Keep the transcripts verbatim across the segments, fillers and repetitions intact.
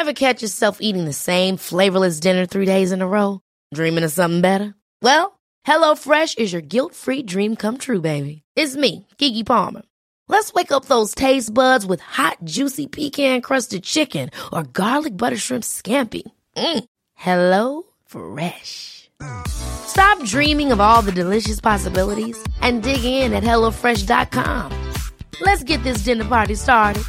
Ever catch yourself eating the same flavorless dinner three days in a row? Dreaming of something better? Well, HelloFresh is your guilt-free dream come true, baby. It's me, Keke Palmer. Let's wake up those taste buds with hot, juicy pecan-crusted chicken or garlic butter shrimp scampi. Mm. Hello Fresh. Stop dreaming of all the delicious possibilities and dig in at hello fresh dot com. Let's get this dinner party started.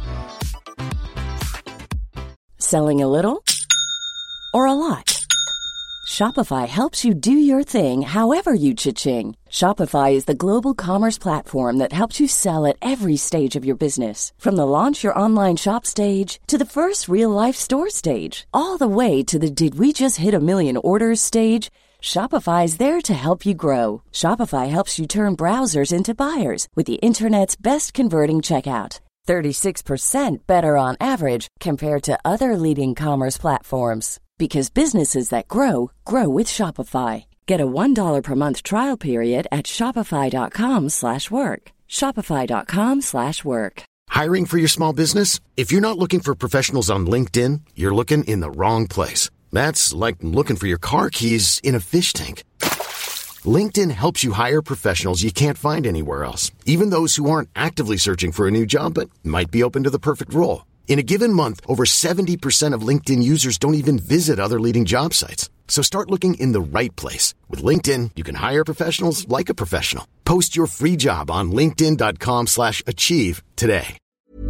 Selling a little or a lot? Shopify helps you do your thing however you cha-ching. Shopify is the global commerce platform that helps you sell at every stage of your business. From the launch your online shop stage to the first real-life store stage, all the way to the did we just hit a million orders stage. Shopify is there to help you grow. Shopify helps you turn browsers into buyers with the internet's best converting checkout. thirty-six percent better on average compared to other leading commerce platforms. Because businesses that grow, grow with Shopify. Get a one dollar per month trial period at shopify.com slash work. Shopify.com slash work. Hiring for your small business? If you're not looking for professionals on LinkedIn, you're looking in the wrong place. That's like looking for your car keys in a fish tank. LinkedIn helps you hire professionals you can't find anywhere else, even those who aren't actively searching for a new job but might be open to the perfect role. In a given month, over seventy percent of LinkedIn users don't even visit other leading job sites. So start looking in the right place. With LinkedIn, you can hire professionals like a professional. Post your free job on linkedin.com slash achieve today.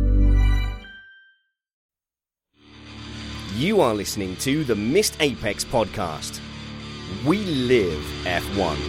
You are listening to the Missed Apex podcast. We live F one.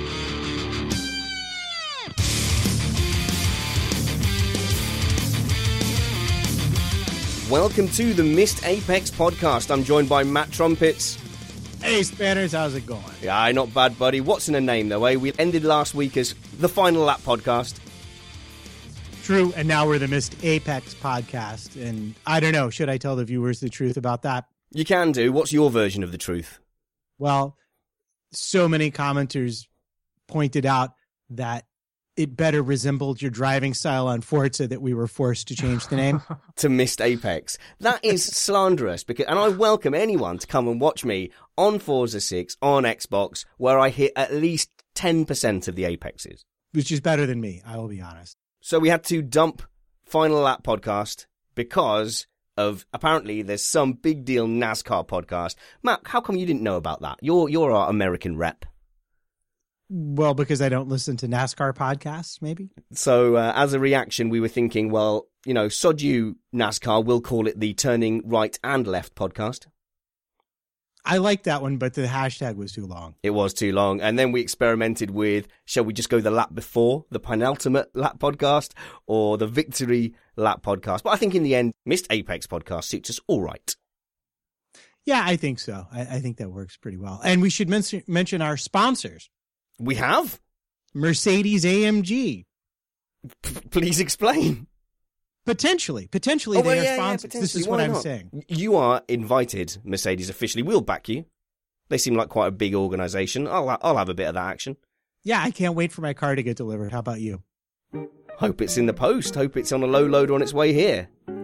Welcome to the Missed Apex podcast. I'm joined by Matt Trumpets. Hey, Spanners, how's it going? Yeah, not bad, buddy. What's in a name, though, eh? We ended last week as the Final Lap podcast. True, and now we're the Missed Apex podcast. And I don't know, should I tell the viewers the truth about that? You can do. What's your version of the truth? Well, so many commenters pointed out that it better resembled your driving style on Forza that we were forced to change the name. To Missed Apex. That is slanderous, because, and I welcome anyone to come and watch me on Forza six, on Xbox, where I hit at least ten percent of the Apexes. Which is better than me, I will be honest. So we had to dump Final Lap podcast because of, apparently, there's some big deal NASCAR podcast. Matt, how come you didn't know about that? You're, you're our American rep. Well, because I don't listen to NASCAR podcasts, maybe. So uh, as a reaction, we were thinking, well, you know, sod you, NASCAR, we'll call it the Turning Right and Left podcast. I liked that one, but the hashtag was too long. It was too long. And then we experimented with, shall we just go the lap before, the penultimate lap podcast, or the victory lap podcast? But I think in the end, Missed Apex podcast suits us all right. Yeah, I think so. I, I think that works pretty well. And we should mention, mention our sponsors. We have? Mercedes A M G. P- please explain. Potentially. Potentially oh, they well, are yeah, sponsors. Yeah, this is Why what I'm not? saying. You are invited, Mercedes, officially. We'll back you. They seem like quite a big organisation. I'll, I'll have a bit of that action. Yeah, I can't wait for my car to get delivered. How about you? Hope it's in the post. Hope it's on a low load on its way here.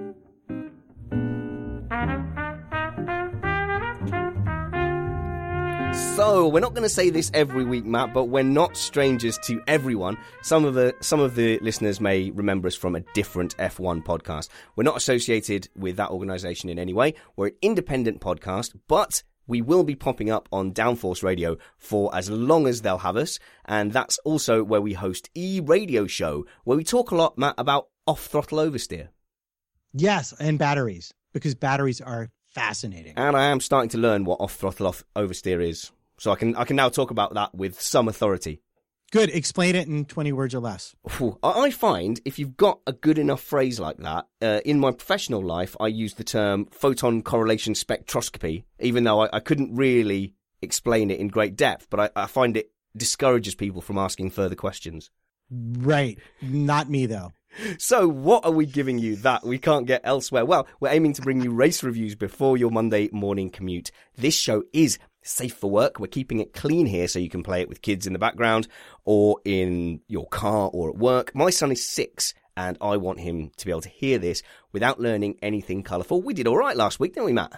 So, we're not going to say this every week, Matt, but we're not strangers to everyone. Some of the some of the listeners may remember us from a different F one podcast. We're not associated with that organisation in any way. We're an independent podcast, but we will be popping up on Downforce Radio for as long as they'll have us. And that's also where we host E-Radio Show, where we talk a lot, Matt, about off-throttle oversteer. Yes, and batteries, because batteries are fascinating. And I am starting to learn what off-throttle off oversteer is. So I can I can now talk about that with some authority. Good. Explain it in twenty words or less. I find if you've got a good enough phrase like that, uh, in my professional life, I use the term photon correlation spectroscopy, even though I, I couldn't really explain it in great depth, but I, I find it discourages people from asking further questions. Right. Not me, though. So what are we giving you that we can't get elsewhere? Well, we're aiming to bring you race reviews before your Monday morning commute. This show is safe for work. We're keeping it clean here so you can play it with kids in the background or in your car or at work. My son is six and I want him to be able to hear this without learning anything colourful. We did all right last week, didn't we, Matt?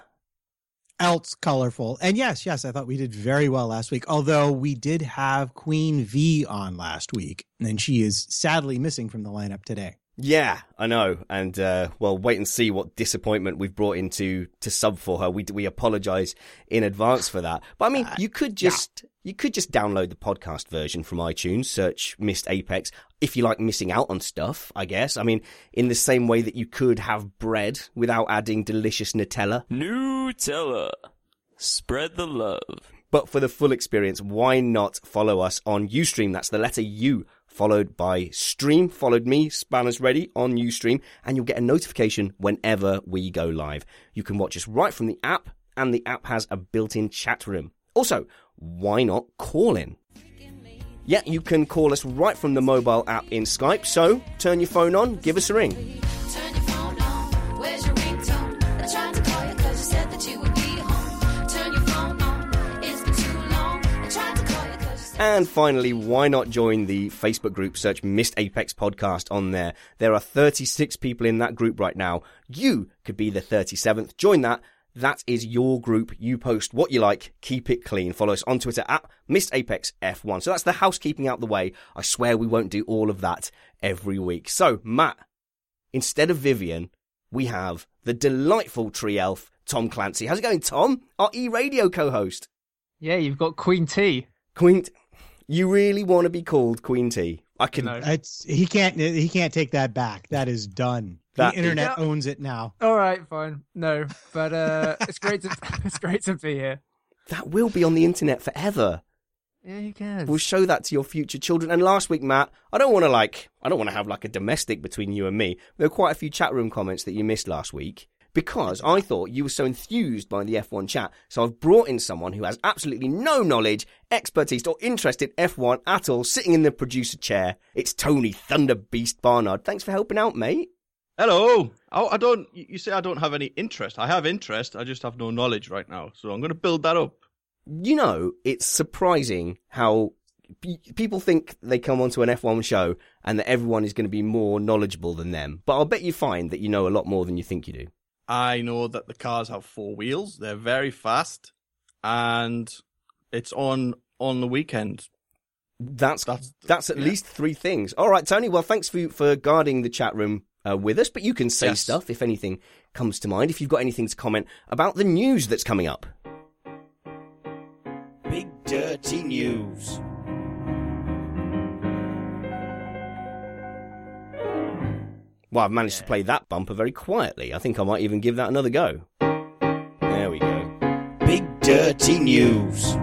Else colorful. And yes, yes, I thought we did very well last week, although we did have Queen V on last week, and she is sadly missing from the lineup today. Yeah, I know. And, uh, well, wait and see what disappointment we've brought into to sub for her. We we apologise in advance for that. But, I mean, you could just yeah. you could just download the podcast version from iTunes, search Missed Apex, if you like missing out on stuff, I guess. I mean, in the same way that you could have bread without adding delicious Nutella. Nutella. Spread the love. But for the full experience, why not follow us on Ustream? That's the letter U, followed by stream. Followed me, Spanners Ready, on Ustream, and you'll get a notification whenever we go live. You can watch us right from the app, and the app has a built-in chat room. Also, why not call in? Yeah, you can call us right from the mobile app in Skype, so turn your phone on, give us a ring. Turn your phone on, where's your ringtone? I tried to call you because you said that you would be home. Turn your phone on, it's been too long. I tried to call you because you said... And finally, why not join the Facebook group? Search Missed Apex Podcast on there. There are thirty-six people in that group right now. You could be the thirty-seventh. Join that. That is your group. You post what you like. Keep it clean. Follow us on Twitter at Missed Apex F one. So that's the housekeeping out the way. I swear we won't do all of that every week. So, Matt, instead of Vivian, we have the delightful tree elf, Tom Clancy. How's it going, Tom? Our E-Radio co-host. Yeah, you've got Queen T. Queen, T- you really want to be called Queen T? I can. No. It's he can't he can't take that back. That is done. That the internet is... owns it now. All right, fine. No, but uh, it's great to it's great to be here. That will be on the internet forever. Yeah, you can. We'll show that to your future children. And last week, Matt, I don't want to like, I don't want to have like a domestic between you and me. There were quite a few chat room comments that you missed last week because I thought you were so enthused by the F one chat. So I've brought in someone who has absolutely no knowledge, expertise, or interest in F one at all, sitting in the producer chair. It's Tony Thunder Beast Barnard. Thanks for helping out, mate. Hello. Oh, I don't. You say I don't have any interest. I have interest. I just have no knowledge right now. So I'm going to build that up. You know, it's surprising how p- people think they come onto an F one show and that everyone is going to be more knowledgeable than them. But I'll bet you find that you know a lot more than you think you do. I know that the cars have four wheels. They're very fast, and it's on on the weekend. That's that's, that's at yeah. least three things. All right, Tony. Well, thanks for for guarding the chat room uh, with us. But you can say yes. stuff if anything comes to mind. If you've got anything to comment about the news that's coming up. Big Dirty News. Well, I've managed yeah. to play that bumper very quietly. I think I might even give that another go. There we go. Big Dirty News.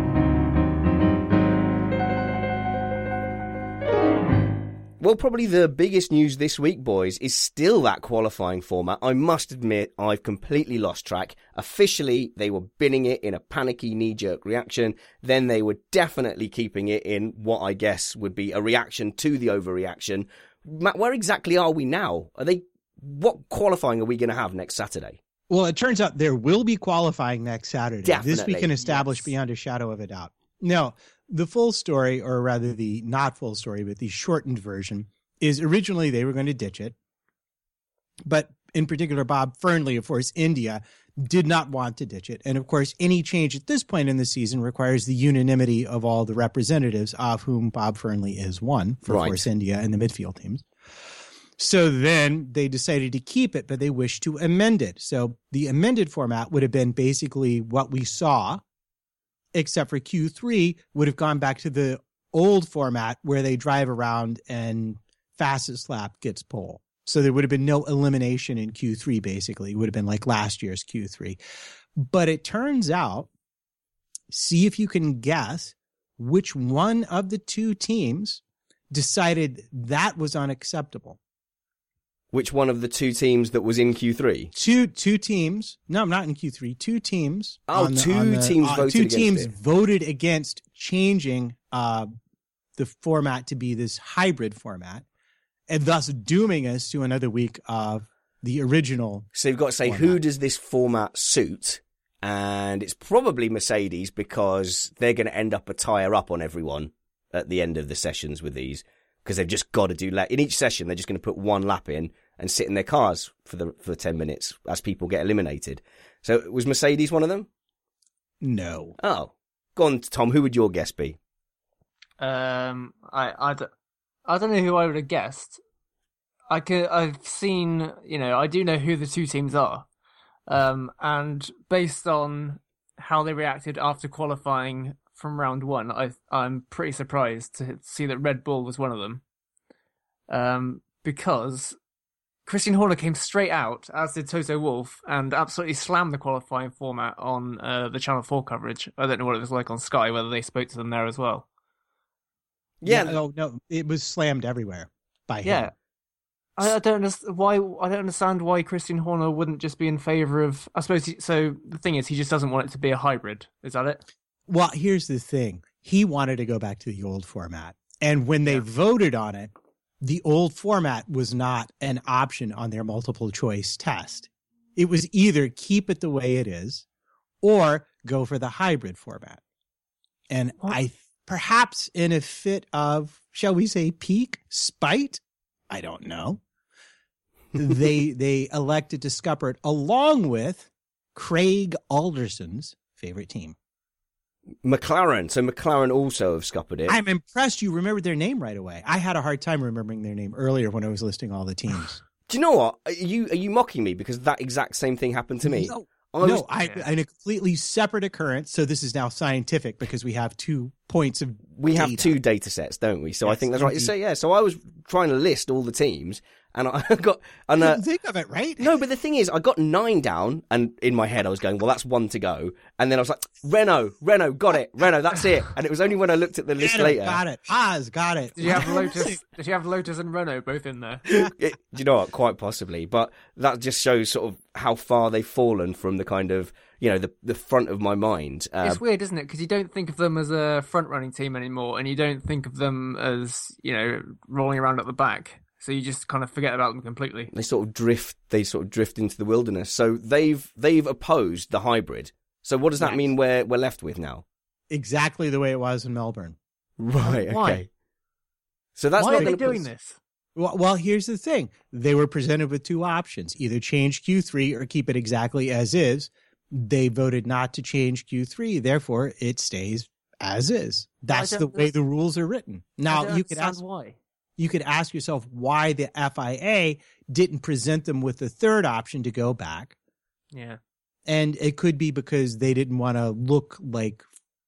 Well, probably the biggest news this week, boys, is still that qualifying format. I must admit, I've completely lost track. Officially, they were binning it in a panicky knee-jerk reaction. Then they were definitely keeping it in what I guess would be a reaction to the overreaction. Matt, where exactly are we now? Are they? What qualifying are we going to have next Saturday? Well, it turns out there will be qualifying next Saturday. Definitely. This we can establish yes. beyond a shadow of a doubt. No, the full story, or rather the not full story, but the shortened version, is originally they were going to ditch it. But in particular, Bob Fernley of Force India did not want to ditch it. And of course, any change at this point in the season requires the unanimity of all the representatives, of whom Bob Fernley is one for right. Force India and the midfield teams. So then they decided to keep it, but they wished to amend it. So the amended format would have been basically what we saw, except for Q three would have gone back to the old format where they drive around and fastest lap gets pole. So there would have been no elimination in Q three, basically. It would have been like last year's Q three. But it turns out, see if you can guess which one of the two teams decided that was unacceptable. Which one of the two teams that was in Q three? Two two teams. No, not in Q three. Two teams. Oh, the, two the, teams uh, voted Two against teams it. voted against changing uh, the format to be this hybrid format, and thus dooming us to another week of the original. So you've got to say, format. Who does this format suit? And it's probably Mercedes, because they're going to end up a tyre up on everyone at the end of the sessions with these. because they've just got to do lap. In each session, they're just going to put one lap in and sit in their cars for the for the ten minutes as people get eliminated. So was Mercedes one of them? No. Oh. Go on, Tom. Who would your guess be? Um, I, I, don't, I don't know who I would have guessed. I could, I've seen, you know, I do know who the two teams are. Um, and based on how they reacted after qualifying from round one, I, I'm pretty surprised to see that Red Bull was one of them. Um, because Christian Horner came straight out, as did Toto Wolff, and absolutely slammed the qualifying format on uh, the Channel four coverage. I don't know what it was like on Sky, whether they spoke to them there as well. Yeah. yeah no, no, it was slammed everywhere by him. Yeah. I, I don't understand why. I don't understand why Christian Horner wouldn't just be in favour of. I suppose. He, so the thing is, he just doesn't want it to be a hybrid. Is that it? Well, here's the thing: he wanted to go back to the old format, and when they yeah. voted on it, the old format was not an option on their multiple choice test. It was either keep it the way it is, or go for the hybrid format. And what? I perhaps in a fit of, shall we say, peak spite, I don't know. they they elected to scupper it along with Craig Alderson's favorite team. McLaren. So McLaren also have scuppered it. I'm impressed you remembered their name right away. I had a hard time remembering their name earlier when I was listing all the teams. Do you know what? Are you are you mocking me? Because that exact same thing happened to me. No, I no was... I, in a completely separate occurrence. So this is now scientific because we have two points of We data. have two data sets, don't we? So yes, I think that's right. indeed. So yeah, so I was trying to list all the teams, and I got and uh, think of it, right? No, but the thing is, I got nine down, and in my head I was going, well, that's one to go, and then I was like, Renault, Renault, got it, Renault, that's it. And it was only when I looked at the list Got it, later. Got it. Paz, got it. Did you have Lotus? Did you have Lotus and Renault both in there? It, do you know what? Quite possibly, but that just shows sort of how far they've fallen from the kind of, you know, the the front of my mind. Uh, it's weird, isn't it? Because you don't think of them as a front-running team anymore, and you don't think of them as, you know, rolling around at the back. So you just kind of forget about them completely. They sort of drift. They sort of drift into the wilderness. So they've they've opposed the hybrid. So what does that Yes. mean? We're we're left with now. Exactly the way it was in Melbourne. Right. Why? Okay. So that's Why not are they gonna doing put... this? Well, well, here's the thing. They were presented with two options, either change Q three or keep it exactly as is. They voted not to change Q three. Therefore, it stays as is. That's the way the rules are written. Now, you could ask why. You could ask yourself why the F I A didn't present them with the third option to go back. Yeah. And it could be because they didn't want to look like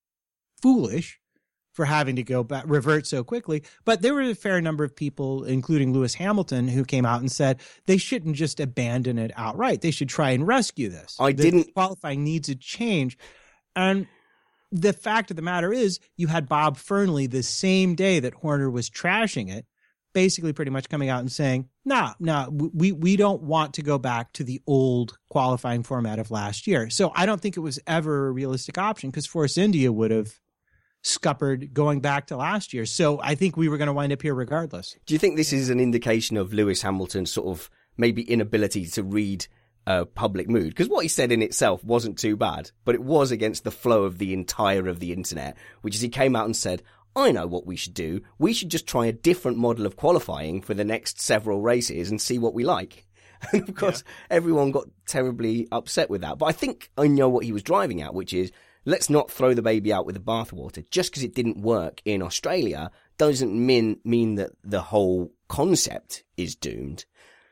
foolish for having to go back, revert so quickly. But there were a fair number of people, including Lewis Hamilton, who came out and said they shouldn't just abandon it outright. They should try and rescue this. I The didn't qualifying needs a change. And the fact of the matter is, you had Bob Fernley the same day that Horner was trashing it, basically pretty much coming out and saying, nah, nah, we, we don't want to go back to the old qualifying format of last year. So I don't think it was ever a realistic option because Force India would have scuppered going back to last year. So I think we were going to wind up here regardless. Do you think this is an indication of Lewis Hamilton's sort of maybe inability to read uh, public mood? Because what he said in itself wasn't too bad, but it was against the flow of the entire of the internet, which is he came out and said, I know what we should do. We should just try a different model of qualifying for the next several races and see what we like. And of course, yeah. everyone got terribly upset with that. But I think I know what he was driving at, which is let's not throw the baby out with the bathwater. Just because it didn't work in Australia doesn't mean, mean that the whole concept is doomed.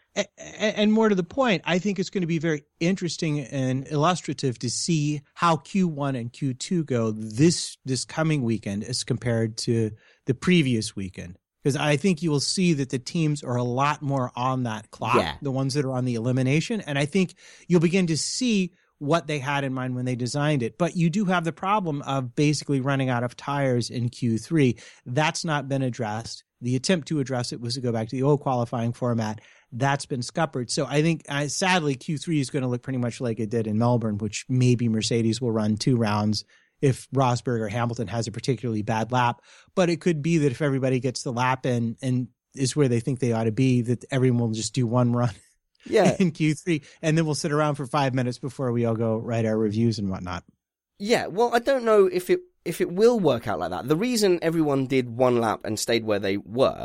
And more to the point, I think it's going to be very interesting and illustrative to see how Q one and Q two go this this coming weekend as compared to the previous weekend. Because I think you will see that the teams are a lot more on that clock, yeah. the ones that are on the elimination. And I think you'll begin to see what they had in mind when they designed it. But you do have the problem of basically running out of tires in Q three. That's not been addressed. The attempt to address it was to go back to the old qualifying format. That's been scuppered. So I think, uh, sadly, Q three is going to look pretty much like it did in Melbourne, which maybe Mercedes will run two rounds if Rosberg or Hamilton has a particularly bad lap. But it could be that if everybody gets the lap in and is where they think they ought to be, that everyone will just do one run yeah. in Q three, and then we'll sit around for five minutes before we all go write our reviews and whatnot. Yeah, well, I don't know if it if it will work out like that. The reason everyone did one lap and stayed where they were,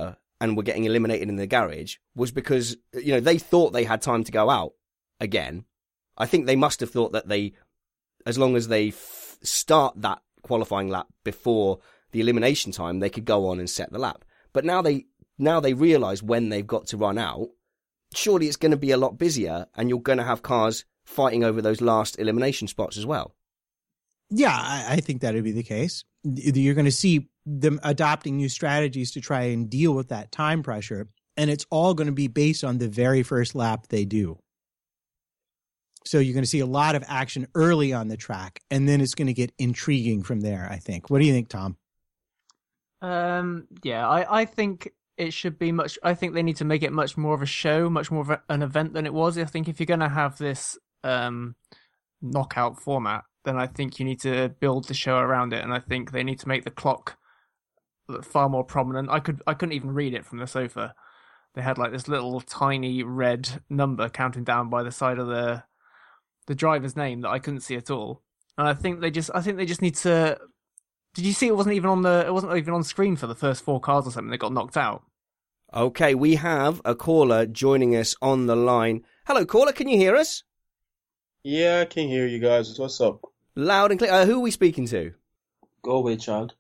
and were getting eliminated in the garage was because, you know, they thought they had time to go out again. I think they must have thought that they, as long as they f- start that qualifying lap before the elimination time, they could go on and set the lap. But now they now they realise when they've got to run out, surely it's going to be a lot busier, and you're going to have cars fighting over those last elimination spots as well. Yeah, I, I think that would be the case. You're going to see them adopting new strategies to try and deal with that time pressure, and it's all going to be based on the very first lap they do. So you're going to see a lot of action early on the track, and then it's going to get intriguing from there, I think. What do you think, Tom? Um, yeah, I, I think it should be much. I think they need to make it much more of a show, much more of a, an event than it was. I think if you're going to have this um, knockout format, then I think you need to build the show around it, and I think they need to make the clock far more prominent. I could I couldn't even read it from the sofa. They had like this little tiny red number counting down by the side of the the driver's name that I couldn't see at all. And I think they just I think they just need to. Did you see it wasn't even on the it wasn't even on screen for the first four cars or something that got knocked out? Okay, we have a caller joining us on the line. Hello, caller, can you hear us? Yeah, I can hear you guys. What's up? Loud and clear. Uh, who are we speaking to? Go away, child.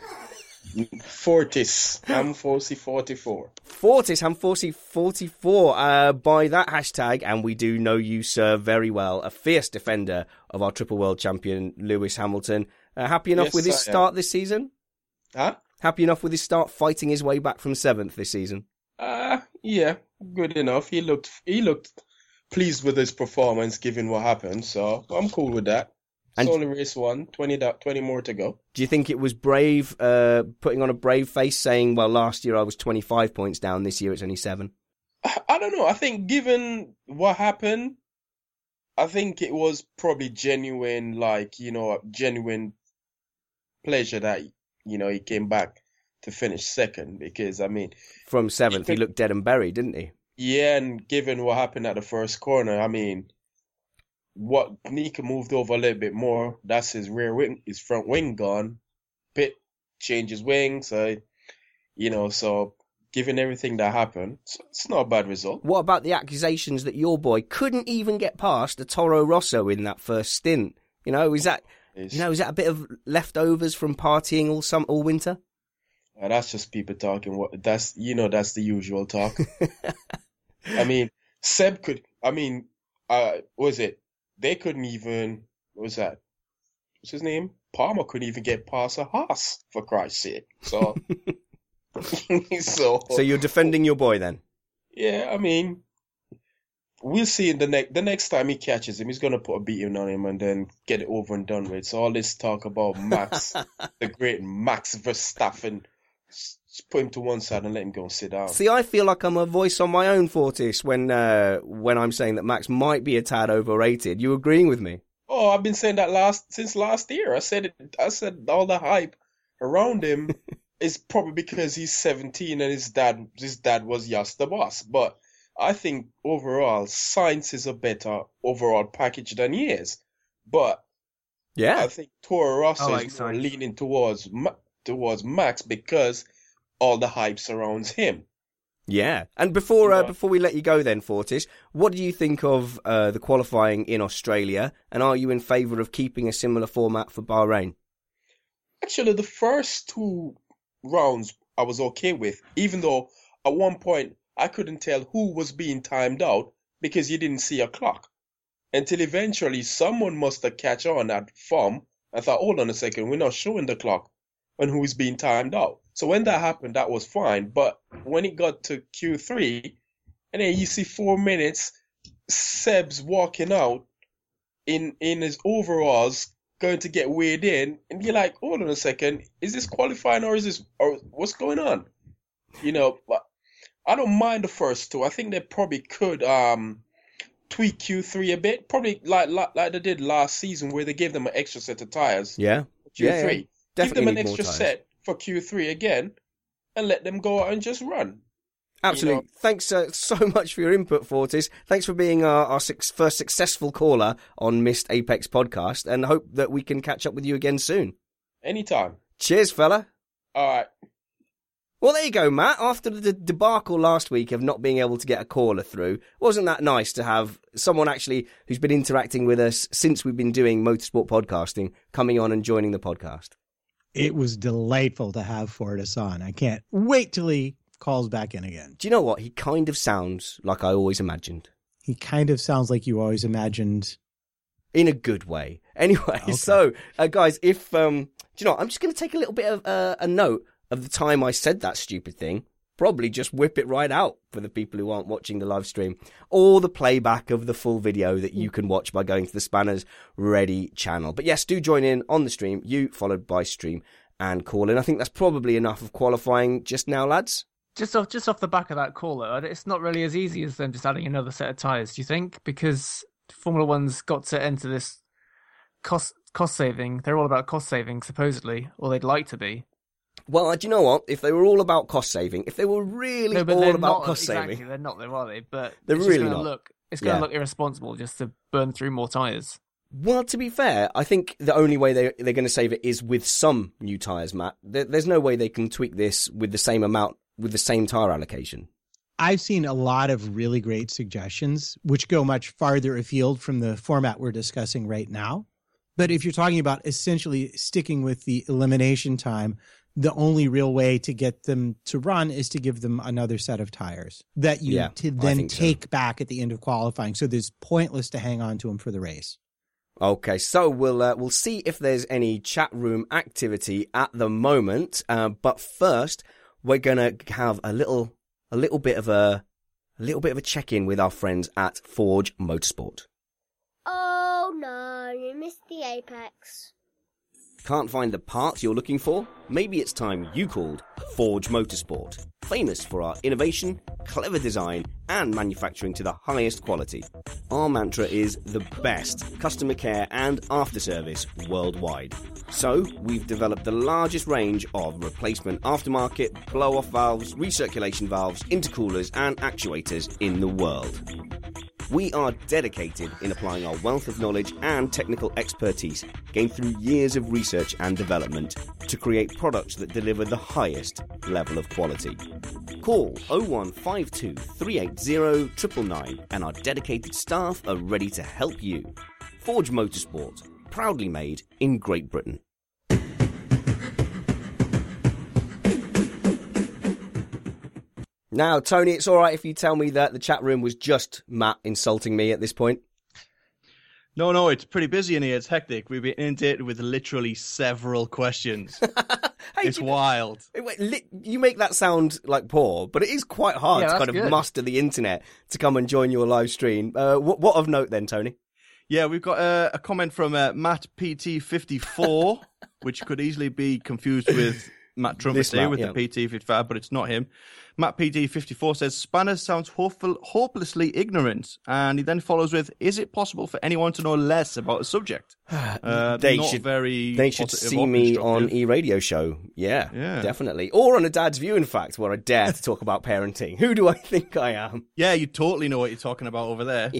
Fortis. I'm Forcy forty-four. Fortis, I'm Forcy forty-four. Uh, by that hashtag, and we do know you, sir, very well, a fierce defender of our triple world champion, Lewis Hamilton. Uh, happy enough Yes, with his I start am. this season? Huh? Happy enough with his start fighting his way back from seventh this season? Uh, yeah, good enough. He looked he looked pleased with his performance given what happened, so I'm cool with that. It's And- only race one, twenty, da- twenty more to go. Do you think it was brave, uh, putting on a brave face, saying, well, last year I was twenty-five points down, this year it's only seven? I, I don't know. I think given what happened, I think it was probably genuine, like, you know, genuine pleasure that, you know, he came back to finish second because, I mean, From seventh, he looked dead and buried, didn't he? yeah, and given what happened at the first corner, I mean, what Nika moved over a little bit more, that's his rear wing, his front wing gone. Pitt changes wings, so, you know, so given everything that happened, it's, it's not a bad result. What about the accusations that your boy couldn't even get past the Toro Rosso in that first stint? You know, is that It's, you know is that a bit of leftovers from partying all some all winter? uh, that's just people talking. What that's you know that's the usual talk. I mean, Seb could. I mean, uh, what was it? They couldn't even. What was that? What's his name? Palmer couldn't even get past a Haas, for Christ's sake. So, so, So you're defending your boy then? yeah. I mean, we'll see in the next the next time he catches him, he's gonna put a beating on him and then get it over and done with. So all this talk about Max, the great Max Verstappen, just put him to one side and let him go and sit down. See, I feel like I'm a voice on my own, Fortis, when uh, when I'm saying that Max might be a tad overrated. You agreeing with me? Oh, I've been saying that last since last year. I said it. I said all the hype around him is probably because he's seventeen and his dad his dad was Yas the boss. But I think overall, Sainz is a better overall package than he is. But Yeah. I think Toro Rosso I like is more Sainz. leaning towards Ma- towards Max because all the hype surrounds him. Yeah. And before uh, Yeah. before we let you go then, Fortis, what do you think of uh, the qualifying in Australia? And are you in favour of keeping a similar format for Bahrain? Actually, the first two rounds I was okay with, even though at one point I couldn't tell who was being timed out because you didn't see a clock. Until eventually someone must have catch on at F O M and thought, hold on a second, we're not showing the clock on who's being timed out. So when that happened, that was fine. But when it got to Q three, and then you see four minutes, Seb's walking out in in his overalls, going to get weighed in, and you're like, hold on a second, is this qualifying or is this or what's going on? You know, but I don't mind the first two. I think they probably could um tweak Q three a bit, probably like like, like they did last season where they gave them an extra set of tires. Yeah. Q three. Yeah, yeah. Give Definitely them an need more extra tyres. set for Q three again, and let them go out and just run. Absolutely. You know- Thanks uh, so much for your input, Fortis. Thanks for being our, our six, first successful caller on Missed Apex podcast, and hope that we can catch up with you again soon. Anytime. Cheers, fella. All right. Well, there you go, Matt. After the debacle last week of not being able to get a caller through, wasn't that nice to have someone actually who's been interacting with us since we've been doing motorsport podcasting coming on and joining the podcast? It was delightful to have Fortis on. I can't wait till he calls back in again. Do you know what? He kind of sounds like I always imagined. He kind of sounds like you always imagined. In a good way. Anyway, okay. so, uh, guys, if, um, do you know what? I'm just going to take a little bit of uh, a note of the time I said that stupid thing. Probably just whip it right out for the people who aren't watching the live stream, or the playback of the full video that you can watch by going to the Spanners Ready channel. But yes, do join in on the stream, you followed by stream and call in. I think that's probably enough of qualifying just now, lads. Just off, just off the back of that caller, it's not really as easy as them just adding another set of tyres, do you think? Because Formula One's got to enter this cost cost saving. They're all about cost saving, supposedly, or they'd like to be. Well, do you know what? If they were all about cost saving, if they were really no, but all they're about not, cost exactly, saving, they're not, though, are they? But they're it's really just gonna not. Look, it's going to Yeah. look irresponsible just to burn through more tyres. Well, to be fair, I think the only way they they're going to save it is with some new tyres, Matt. There, there's no way they can tweak this with the same amount, with the same tyre allocation. I've seen a lot of really great suggestions, which go much farther afield from the format we're discussing right now. But if you're talking about essentially sticking with the elimination time, the only real way to get them to run is to give them another set of tires that you Yeah, to I then think so. take back at the end of qualifying. So it's pointless to hang on to them for the race. Okay, so we'll uh, we'll see if there's any chat room activity at the moment. Uh, but first, we're gonna have a little a little bit of a a little bit of a check in with our friends at Forge Motorsport. Oh no, you missed the apex. Can't find the parts you're looking for? Maybe it's time you called Forge Motorsport. Famous for our innovation, clever design, and manufacturing to the highest quality. Our mantra is the best customer care and after-service worldwide. So, we've developed the largest range of replacement aftermarket, blow-off valves, recirculation valves, intercoolers, and actuators in the world. We are dedicated in applying our wealth of knowledge and technical expertise gained through years of research and development to create products that deliver the highest level of quality. Call oh one five two, three eight zero, nine nine nine and our dedicated staff are ready to help you. Forge Motorsport, proudly made in Great Britain. Now, Tony, it's all right if you tell me that the chat room was just Matt insulting me at this point. No, no, it's pretty busy in here. It's hectic. We've been inundated with literally several questions. Hey, it's you- wild. Wait, wait, li- you make that sound like poor, but it is quite hard Yeah, to that's kind of good. muster the internet to come and join your live stream. Uh, what, what of note then, Tony? Yeah, we've got uh, a comment from uh, Matt P T fifty-four, which could easily be confused with Matt This Trumpet Matt, with yeah. the P T fifty-five, but it's not him. Matt P T fifty-four says, Spanners sounds hopeful, hopelessly ignorant. And he then follows with, is it possible for anyone to know less about a subject? Uh, They not should- very They should positive see or me on constructive. e-radio show. Yeah, Yeah. definitely. Or on a Dad's View, in fact, where I dare to talk about parenting. Who do I think I am? Yeah, you totally know what you're talking about over there.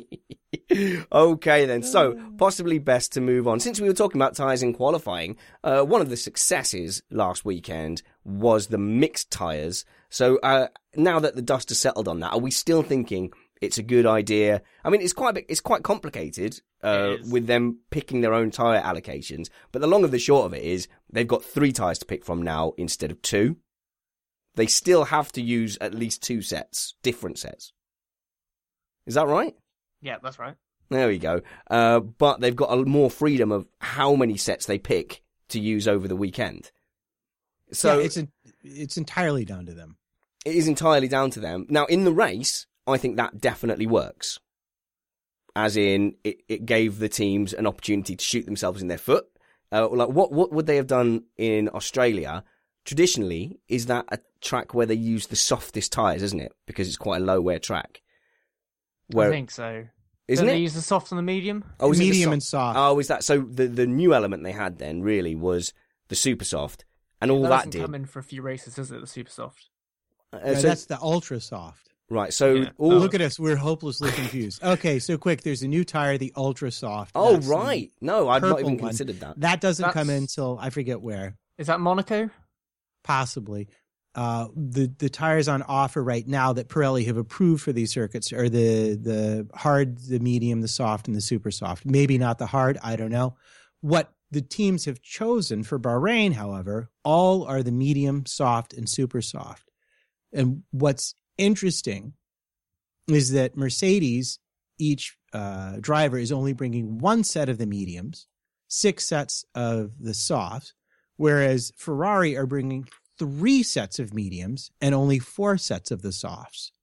Okay, then. So, possibly best to move on. Since we were talking about tyres in qualifying, uh, one of the successes last weekend was the mixed tyres. So, uh, now that the dust has settled on that, are we still thinking it's a good idea? I mean, it's quite a bit, it's quite complicated uh, It is. with them picking their own tyre allocations. But the long of the short of it is they've got three tyres to pick from now instead of two. They still have to use at least two sets, different sets. Is that right? Yeah, that's right. There we go. Uh, but they've got a, more freedom of how many sets they pick to use over the weekend. So yeah, it's a, it's entirely down to them. it is entirely down to them. Now, in the race, I think that definitely works. As in, it, it gave the teams an opportunity to shoot themselves in their foot. Uh, like, what, what would they have done in Australia? Traditionally, is that a track where they use the softest tyres, isn't it? Because it's quite a low-wear track. Where, I think so. isn't Don't it? they use the soft and the medium? Oh, is it the Medium soft- and soft. Oh, is that so? The the new element they had then really was the super soft, and all that that doesn't did. come in for a few races, does it? The super soft. Uh, Yeah, so- that's the ultra soft. right. So Yeah. all Oh, look at us. We're hopelessly confused. Okay, so quick. There's a new tire, the ultra soft. Oh, That's the right. No, I'd not purple even one. considered that. That doesn't That's- come in until I forget where. Is that Monaco? Possibly. uh, the the tires on offer right now that Pirelli have approved for these circuits are the the hard, the medium, the soft, and the super soft. Maybe not the hard, I don't know. What the teams have chosen for Bahrain, however, all are the medium, soft, and super soft. And what's interesting is that Mercedes, each uh, driver is only bringing one set of the mediums, six sets of the softs, whereas Ferrari are bringing three sets of mediums and only four sets of the softs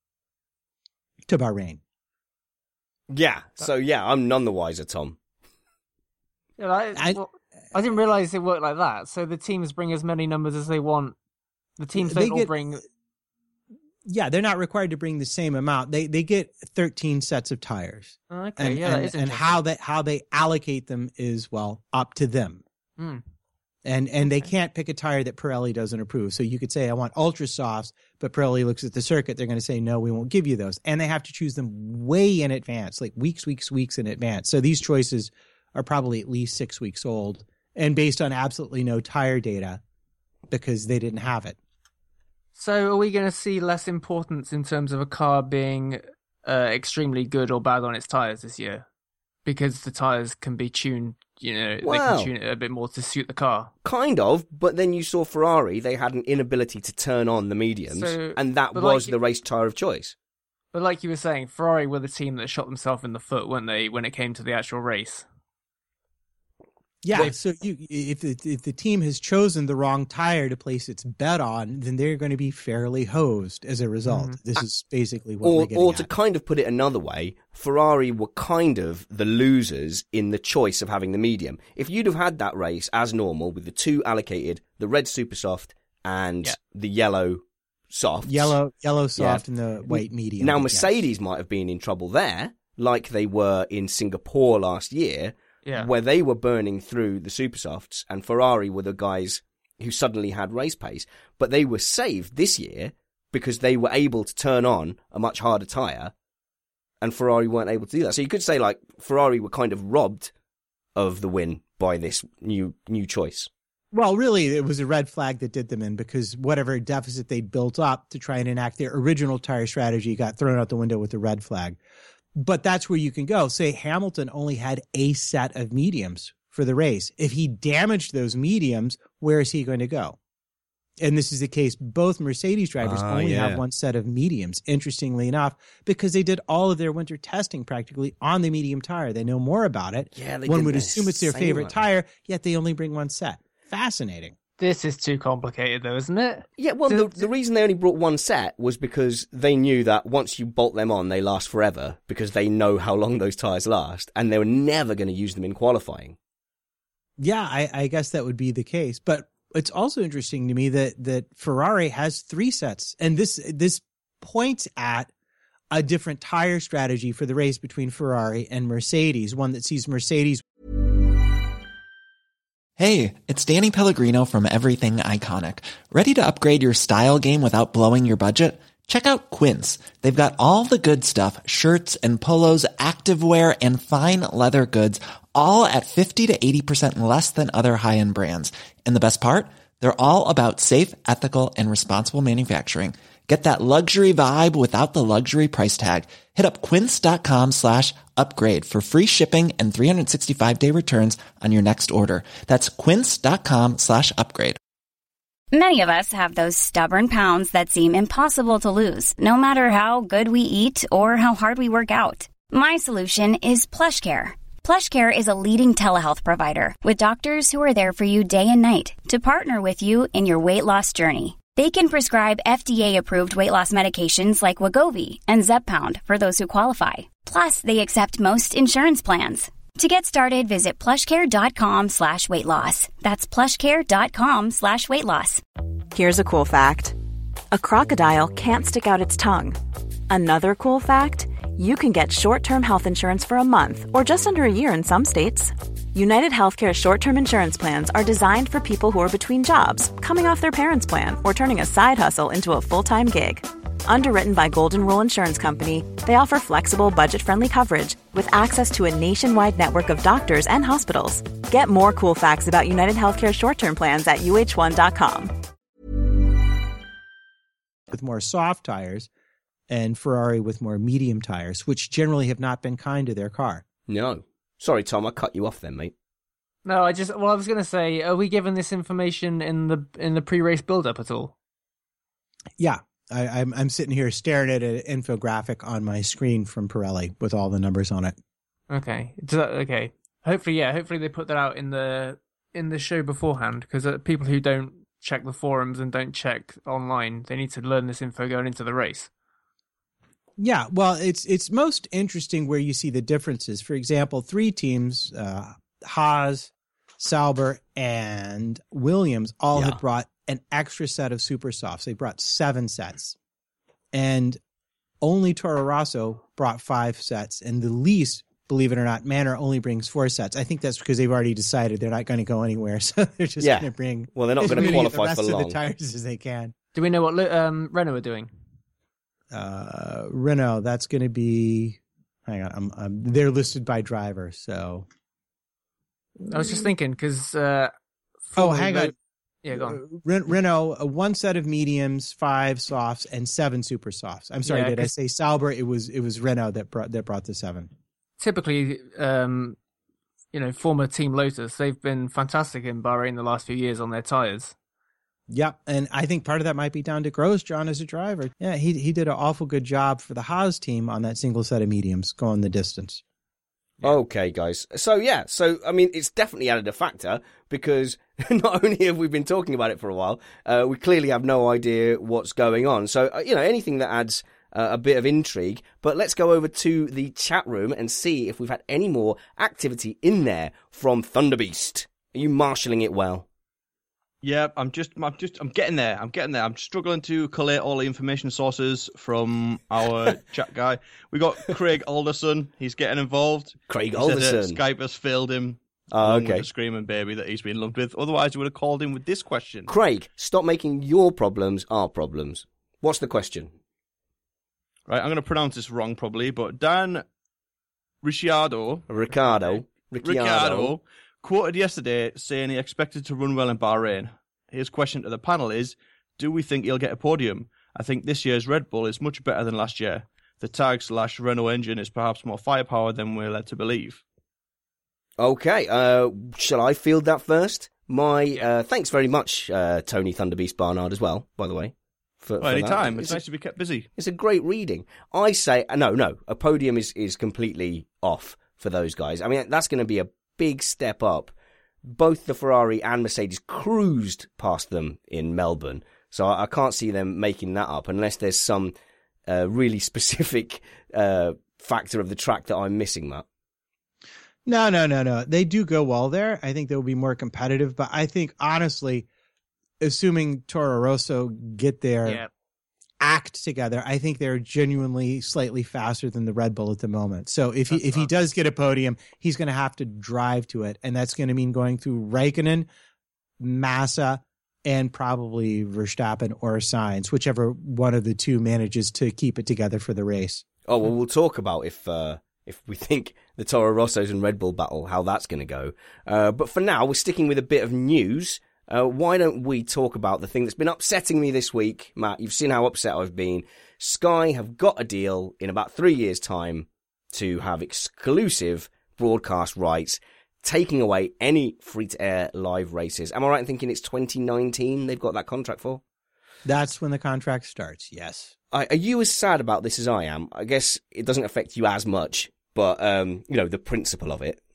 to Bahrain. Yeah. So, yeah, I'm none the wiser, Tom. Yeah, that, I- well, I didn't realize it worked like that. So the teams bring as many numbers as they want. The teams They don't all get- bring. Yeah, they're not required to bring the same amount. They they get thirteen sets of tires. Okay, And, yeah, that and, is and interesting. how they how they allocate them is, well, up to them. Hmm. And and they can't pick a tire that Pirelli doesn't approve. So you could say, I want ultra softs, but Pirelli looks at the circuit, they're going to say, no, we won't give you those. And they have to choose them way in advance, like weeks, weeks, weeks in advance. So these choices are probably at least six weeks old and based on absolutely no tire data because they didn't have it. So are we going to see less importance in terms of a car being uh, extremely good or bad on its tyres this year? Because the tyres can be tuned, you know, they Wow. can tune it a bit more to suit the car. Kind of, but then you saw Ferrari, they had an inability to turn on the mediums, So- and that but was like- the race tyre of choice. But like you were saying, Ferrari were the team that shot themselves in the foot, weren't they, when it came to the actual race? Yeah, so you, if the, if the team has chosen the wrong tire to place its bet on, then they're going to be fairly hosed as a result. Mhm. This is basically what Or, we're getting or at. to kind of put it another way, Ferrari were kind of the losers in the choice of having the medium. If you'd have had that race as normal with the two allocated, the red super soft and Yeah. the yellow soft, Yellow, yellow soft and the white medium. Now yes. Mercedes might have been in trouble there, like they were in Singapore last year, Yeah. where they were burning through the super softs, and Ferrari were the guys who suddenly had race pace. But they were saved this year because they were able to turn on a much harder tyre, and Ferrari weren't able to do that. So you could say, like, Ferrari were kind of robbed of the win by this new new choice. Well, really, it was a red flag that did them in because whatever deficit they built up to try and enact their original tire strategy got thrown out the window with the red flag. But that's where you can go. Say Hamilton only had a set of mediums for the race. If he damaged those mediums, where is he going to go? And this is the case. Both Mercedes drivers Ah, only yeah. have one set of mediums, interestingly enough, because they did all of their winter testing practically on the medium tire. They know more about it. Yeah, they One did would the assume it's their same favorite one. tire, yet they only bring one set. Fascinating. This is too complicated, though, isn't it? Yeah, well, So- the, the reason they only brought one set was because they knew that once you bolt them on, they last forever because they know how long those tyres last, and they were never going to use them in qualifying. Yeah, I, I guess that would be the case. But it's also interesting to me that that Ferrari has three sets, and this this points at a different tire strategy for the race between Ferrari and Mercedes, one that sees Mercedes. Hey, it's Danny Pellegrino from Everything Iconic. Ready to upgrade your style game without blowing your budget? Check out Quince. They've got all the good stuff, shirts and polos, activewear, and fine leather goods, all at fifty to eighty percent less than other high-end brands. And the best part? They're all about safe, ethical, and responsible manufacturing. Get that luxury vibe without the luxury price tag. Hit up quince.com slash upgrade for free shipping and three sixty-five day returns on your next order. That's quince.com slash upgrade. Many of us have those stubborn pounds that seem impossible to lose, no matter how good we eat or how hard we work out. My solution is PlushCare. PlushCare is a leading telehealth provider with doctors who are there for you day and night to partner with you in your weight loss journey. They can prescribe F D A-approved weight loss medications like Wegovy and Zepbound for those who qualify. Plus, they accept most insurance plans. To get started, visit plushcare.com slash weight loss. That's plushcare.com slash weight loss. Here's a cool fact. A crocodile can't stick out its tongue. Another cool fact, you can get short-term health insurance for a month or just under a year in some states. United Healthcare short-term insurance plans are designed for people who are between jobs, coming off their parents' plan, or turning a side hustle into a full-time gig. Underwritten by Golden Rule Insurance Company, they offer flexible, budget-friendly coverage with access to a nationwide network of doctors and hospitals. Get more cool facts about United Healthcare short-term plans at U H one dot com. with more soft tires and Ferrari with more medium tires, which generally have not been kind to their car. No. Sorry, Tom, I cut you off then, mate. No, I just well, I was going to say, are we given this information in the in the pre-race build-up at all? Yeah, I, I'm I'm sitting here staring at an infographic on my screen from Pirelli with all the numbers on it. Okay, Does that- okay. Hopefully, yeah. Hopefully, they put that out in the in the show beforehand, because uh, people who don't check the forums and don't check online, they need to learn this info going into the race. Yeah, well, it's it's most interesting where you see the differences. For example, three teams, uh, Haas, Sauber, and Williams, all Yeah. had brought an extra set of super softs. They brought seven sets. And only Toro Rosso brought five sets. And the least, believe it or not, Manor only brings four sets. I think that's because they've already decided they're not going to go anywhere. So they're just Yeah. going to bring Well, they're not as gonna many of the qualify rest for of long. the tires as they can. Do we know what um, Renault are doing? Uh, Renault, that's going to be, hang on, I'm, I'm, they're listed by driver. So, I was just thinking because. Uh, oh, Formula hang Renault- on. Yeah, go on. Uh, Ren- Renault, uh, one set of mediums, five softs, and seven super softs. I'm sorry, Yeah, did I 'cause- say Sauber? It was it was Renault that brought that brought the seven. Typically, um, you know, former Team Lotus, they've been fantastic in Bahrain the last few years on their tires. Yep, and I think part of that might be down to Grosjean as a driver. Yeah, he he did an awful good job for the Haas team on that single set of mediums going the distance. Okay, guys. So, yeah. So, I mean, it's definitely added a factor because not only have we been talking about it for a while, uh, we clearly have no idea what's going on. So, uh, you know, anything that adds uh, a bit of intrigue. But let's go over to the chat room and see if we've had any more activity in there from Thunderbeast. Are you marshalling it well? Yeah, I'm just, I'm just, I'm getting there. I'm getting there. I'm struggling to collate all the information sources from our chat guy. We got Craig Alderson. He's getting involved. Craig He said that Alderson. Skype has failed him. Oh, along okay. With the screaming baby that he's been lumped with. Otherwise, we would have called him with this question. Craig, stop making your problems our problems. What's the question? Right, I'm going to pronounce this wrong probably, but Dan Ricciardo. Ricciardo. Ricciardo. Ricciardo quoted yesterday saying he expected to run well in Bahrain. His question to the panel is, do we think he'll get a podium? I think this year's Red Bull is much better than last year. The tag slash Renault engine is perhaps more firepower than we're led to believe. Okay, uh, shall I field that first? My uh, thanks very much, uh, Tony Thunderbeast Barnard, as well, by the way. For, Well, for any that. time. It's a- nice to be kept busy. It's a great reading. I say, no, no, a podium is, is completely off for those guys. I mean, that's going to be a big step up. Both the Ferrari and Mercedes cruised past them in Melbourne, so I, I can't see them making that up unless there's some uh, really specific uh, factor of the track that I'm missing, Matt. No, no, no, no. They do go well there. I think they'll be more competitive, but I think honestly, assuming Toro Rosso get their Yeah. act together, I think they're genuinely slightly faster than the Red Bull at the moment. So if he That's if he fine. does get a podium, he's going to have to drive to it, and that's going to mean going through Raikkonen, Massa, and probably Verstappen or Sainz, whichever one of the two manages to keep it together for the race. Oh, well, we'll talk about if uh, if we think the Toro Rossos and Red Bull battle, how that's going to go. Uh, but for now, we're sticking with a bit of news. Uh, why don't we talk about the thing that's been upsetting me this week, Matt? You've seen how upset I've been. Sky have got a deal in about three years' time to have exclusive broadcast rights, taking away any free-to-air live races. Am I right in thinking it's twenty nineteen they've got that contract for? That's when the contract starts, yes. Are are you as sad about this as I am? I guess it doesn't affect you as much, but, um, you know, the principle of it.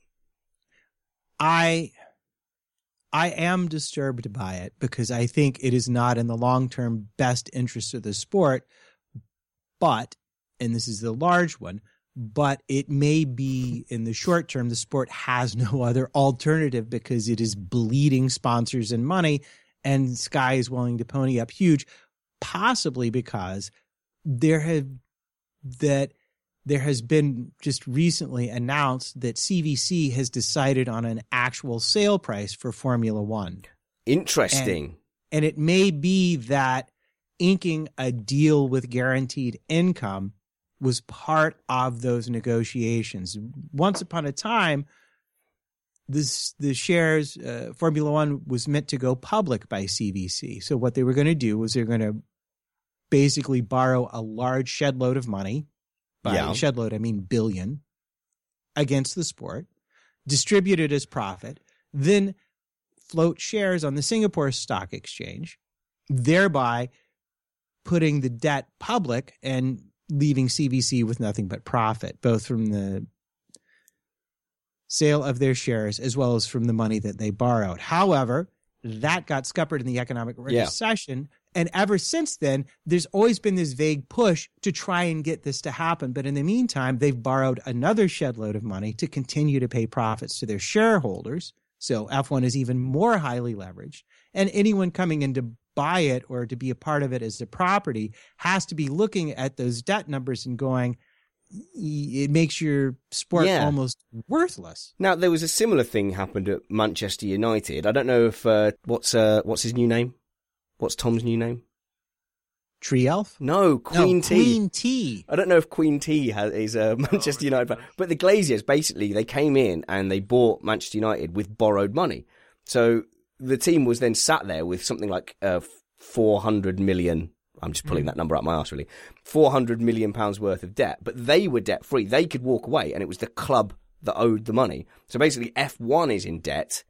I I am disturbed by it because I think it is not in the long-term best interest of the sport, but, and this is the large one, but it may be in the short term, the sport has no other alternative because it is bleeding sponsors and money, and Sky is willing to pony up huge, possibly because there have that there has been just recently announced that C V C has decided on an actual sale price for Formula One. Interesting. And, and it may be that inking a deal with guaranteed income was part of those negotiations. Once upon a time, this the shares, uh, Formula One was meant to go public by C V C. So what they were going to do was they're going to basically borrow a large shed load of money, by Yeah. shed load I mean billion, against the sport, distribute it as profit, then float shares on the Singapore Stock Exchange, thereby putting the debt public and leaving C V C with nothing but profit, both from the sale of their shares as well as from the money that they borrowed. However, that got scuppered in the economic Yeah. recession. And ever since then, there's always been this vague push to try and get this to happen. But in the meantime, they've borrowed another shed load of money to continue to pay profits to their shareholders. So F one is even more highly leveraged. And anyone coming in to buy it or to be a part of it as a property has to be looking at those debt numbers and going, it makes your sport Yeah. almost worthless. Now, there was a similar thing happened at Manchester United. I don't know if, uh, what's uh, what's his new name? What's Tom's new name? Tree Elf? No, Queen no, T. Queen T. I don't know if Queen T has, is a Manchester United fan, but the Glaziers, basically, they came in and they bought Manchester United with borrowed money. So the team was then sat there with something like uh, four hundred million, I'm just pulling Mm. that number out my arse really, four hundred million pounds worth of debt, but they were debt free. They could walk away and it was the club that owed the money. So basically F one is in debt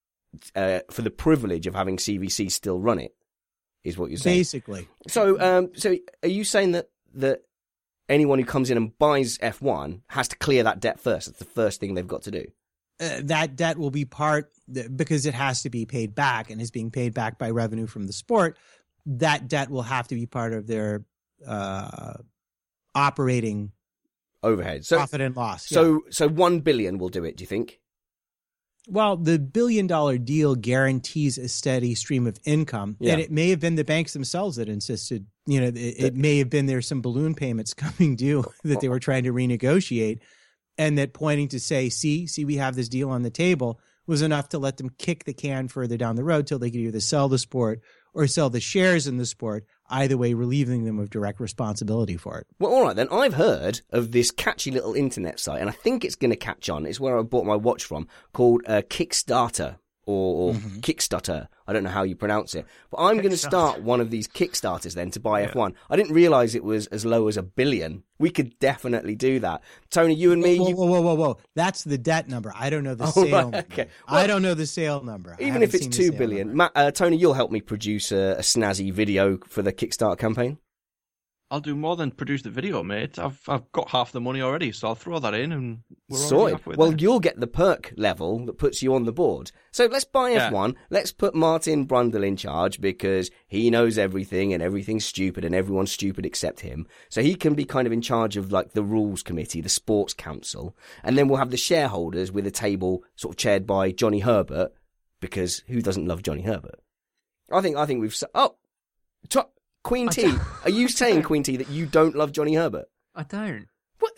uh, for the privilege of having C V C still run it, is what you're saying. Basically. So, um, so are you saying that, that anyone who comes in and buys F one has to clear that debt first? That's the first thing they've got to do. Uh, that debt will be part, because it has to be paid back and is being paid back by revenue from the sport. That debt will have to be part of their uh, operating overhead, so, profit and loss. So, so one billion will do it. Do you think? Well, the billion dollar deal guarantees a steady stream of income. Yeah. And it may have been the banks themselves that insisted, you know, it, it may have been there some balloon payments coming due that they were trying to renegotiate, and that pointing to say, see, see, we have this deal on the table was enough to let them kick the can further down the road till they could either sell the sport or sell the shares in the sport, either way relieving them of direct responsibility for it. Well, all right then. I've heard of this catchy little internet site, and I think it's going to catch on. It's where I bought my watch from, called uh, Kickstarter or, or Mm-hmm. Kickstarter. I don't know how you pronounce it, but I'm going to start one of these Kickstarters then to buy F one. I didn't realise it was as low as a billion. We could definitely do that. Tony, you and me. Whoa, you... whoa, whoa, whoa, whoa! That's the debt number. I don't know the Oh, sale. right, number. okay. I don't know the sale number. I Even haven't if it's seen the two sale billion, number. Matt, uh, Tony, you'll help me produce a, a snazzy video for the Kickstarter campaign. I'll do more than produce the video, mate. I've I've got half the money already, so I'll throw that in and we're already Sorted. halfway Well, there. you'll get the perk level that puts you on the board. So let's buy Yeah. F one. Let's put Martin Brundle in charge because he knows everything and everything's stupid and everyone's stupid except him. So he can be kind of in charge of like the rules committee, the sports council. And then we'll have the shareholders with a table sort of chaired by Johnny Herbert, because who doesn't love Johnny Herbert? I think, I think we've, s- oh, t- Queen I T, don't- are you I saying, don't. Queen T, that you don't love Johnny Herbert? I don't. What?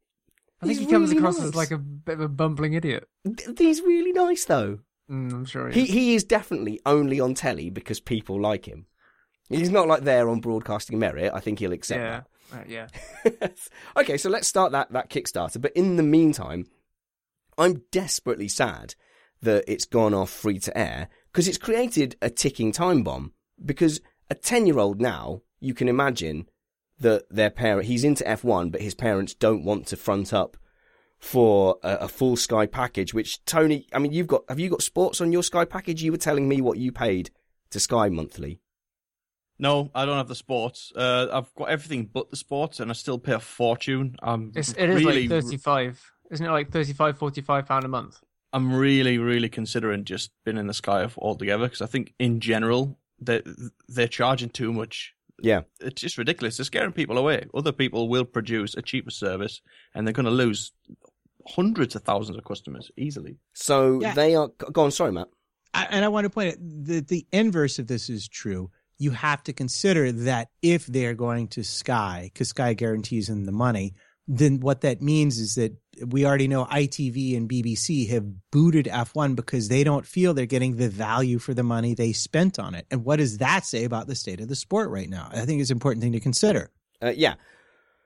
I think He's he comes really across nice. as like a bit of a bumbling idiot. Th- He's really nice, though. Mm, I'm sure he He is. he is definitely only on telly because people like him. He's not like there on broadcasting merit. I think he'll accept yeah. Uh, yeah. that. Okay, so let's start that, that Kickstarter. But in the meantime, I'm desperately sad that it's gone off free to air because it's created a ticking time bomb. Because a ten-year-old now, you can imagine that their parent, he's into F one, but his parents don't want to front up for a, a full Sky package, which, Tony, I mean, you've got, have you got sports on your Sky package? You were telling me what you paid to Sky monthly. No, I don't have the sports. Uh, I've got everything but the sports, and I still pay a fortune. I'm It's, it is really, like thirty-five. Isn't it like thirty-five, forty-five pound a month? I'm really, really considering just binning the Sky off altogether because I think in general they they're charging too much. Yeah, it's just ridiculous. They're scaring people away. Other people will produce a cheaper service, and they're going to lose hundreds of thousands of customers easily. So Yeah. they are. Go on, sorry, Matt. I, and I want to point out the the inverse of this is true. You have to consider that if they're going to Sky, because Sky guarantees them the money, then what that means is that we already know I T V and B B C have booted F one because they don't feel they're getting the value for the money they spent on it. And what does that say about the state of the sport right now? I think it's an important thing to consider. Uh, yeah.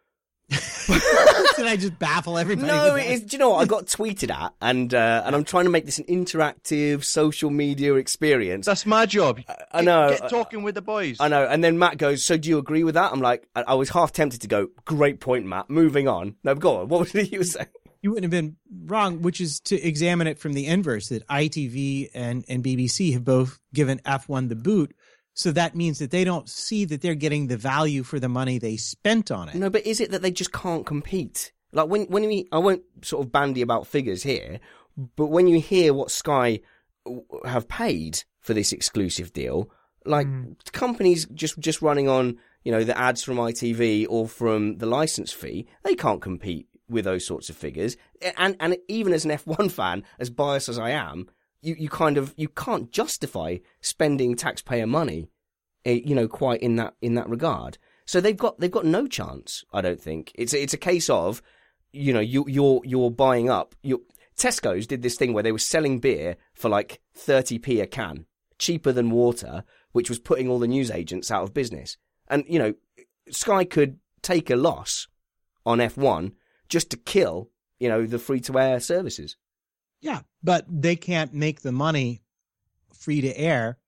Did I just baffle everybody? No, with that? it's, do you know what? I got tweeted at, and uh, and I'm trying to make this an interactive social media experience. That's my job. I know. Get talking with the boys. I know. And then Matt goes, so do you agree with that? I'm like, I, I was half tempted to go, great point, Matt. Moving on. No, go on. What was it you were saying? You wouldn't have been wrong, which is to examine it from the inverse, that I T V and, and B B C have both given F one the boot. So that means that they don't see that they're getting the value for the money they spent on it. No, but is it that they just can't compete? Like when when we, I won't sort of bandy about figures here, but when you hear what Sky have paid for this exclusive deal, like mm. companies just just running on, you know, the ads from I T V or from the license fee, they can't compete with those sorts of figures. And and even as an F one fan, as biased as I am, you, you kind of you can't justify spending taxpayer money, you know, quite in that in that regard. So they've got they've got no chance. I don't think it's it's a case of, you know, you you're you're buying up. You Tesco's did this thing where they were selling beer for like thirty p a can, cheaper than water, which was putting all the newsagents out of business. And you know, Sky could take a loss on F one just to kill, you know, the free to air services. Yeah, but they can't make the money free to air,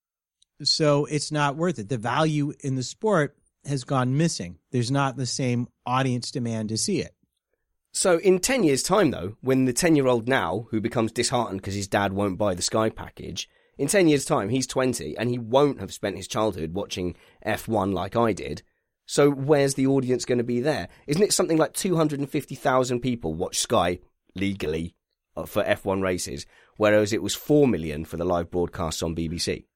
so it's not worth it. The value in the sport has gone missing. There's not the same audience demand to see it. So in ten years' time, though, when the ten-year-old now, who becomes disheartened because his dad won't buy the Sky package, in ten years' time, he's twenty, and he won't have spent his childhood watching F one like I did. So where's the audience going to be there? Isn't it something like two hundred fifty thousand people watch Sky legally for F one races, whereas it was four million for the live broadcasts on B B C.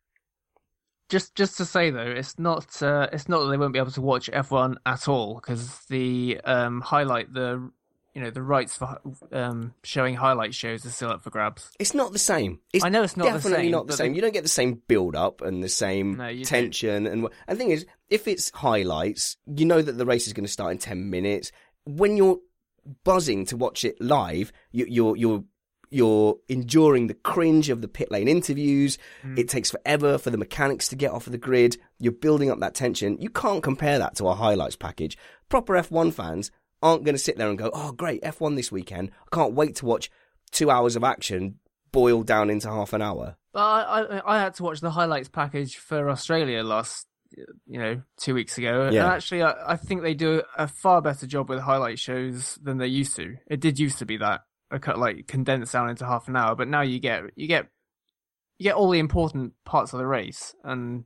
Just, just to say though, it's not, uh, it's not that they won't be able to watch F one at all, because the um, highlight, the, you know, the rights for um, showing highlight shows are still up for grabs. It's not the same. It's I know it's not the same. Definitely not the same. They... You don't get the same build-up and the same no, tension. And, and the thing is, if it's highlights, you know that the race is going to start in ten minutes. When you're buzzing to watch it live, you, you're you're you're enduring the cringe of the pit lane interviews. Mm. It takes forever for the mechanics to get off of the grid. You're building up that tension. You can't compare that to a highlights package. Proper F one fans aren't going to sit there and go, oh great, F one this weekend, I can't wait to watch two hours of action boiled down into half an hour. But I, I, I had to watch the highlights package for Australia last, you know, two weeks ago. Yeah. And actually, I, I think they do a far better job with highlight shows than they used to. It did used to be that, a cut like condensed down into half an hour, but now you get you get you get all the important parts of the race and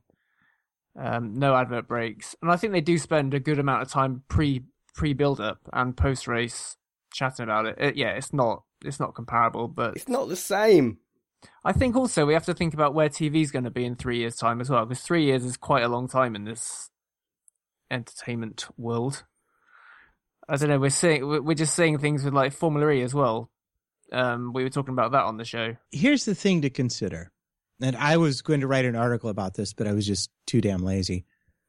um, no advert breaks. And I think they do spend a good amount of time pre pre build up and post race chatting about it. it. Yeah, it's not it's not comparable, but it's not the same. I think also we have to think about where T V is going to be in three years' time as well, because three years is quite a long time in this entertainment world. I don't know. We're seeing we're just seeing things with like Formula E as well. Um, we were talking about that on the show. Here's the thing to consider, and I was going to write an article about this, but I was just too damn lazy.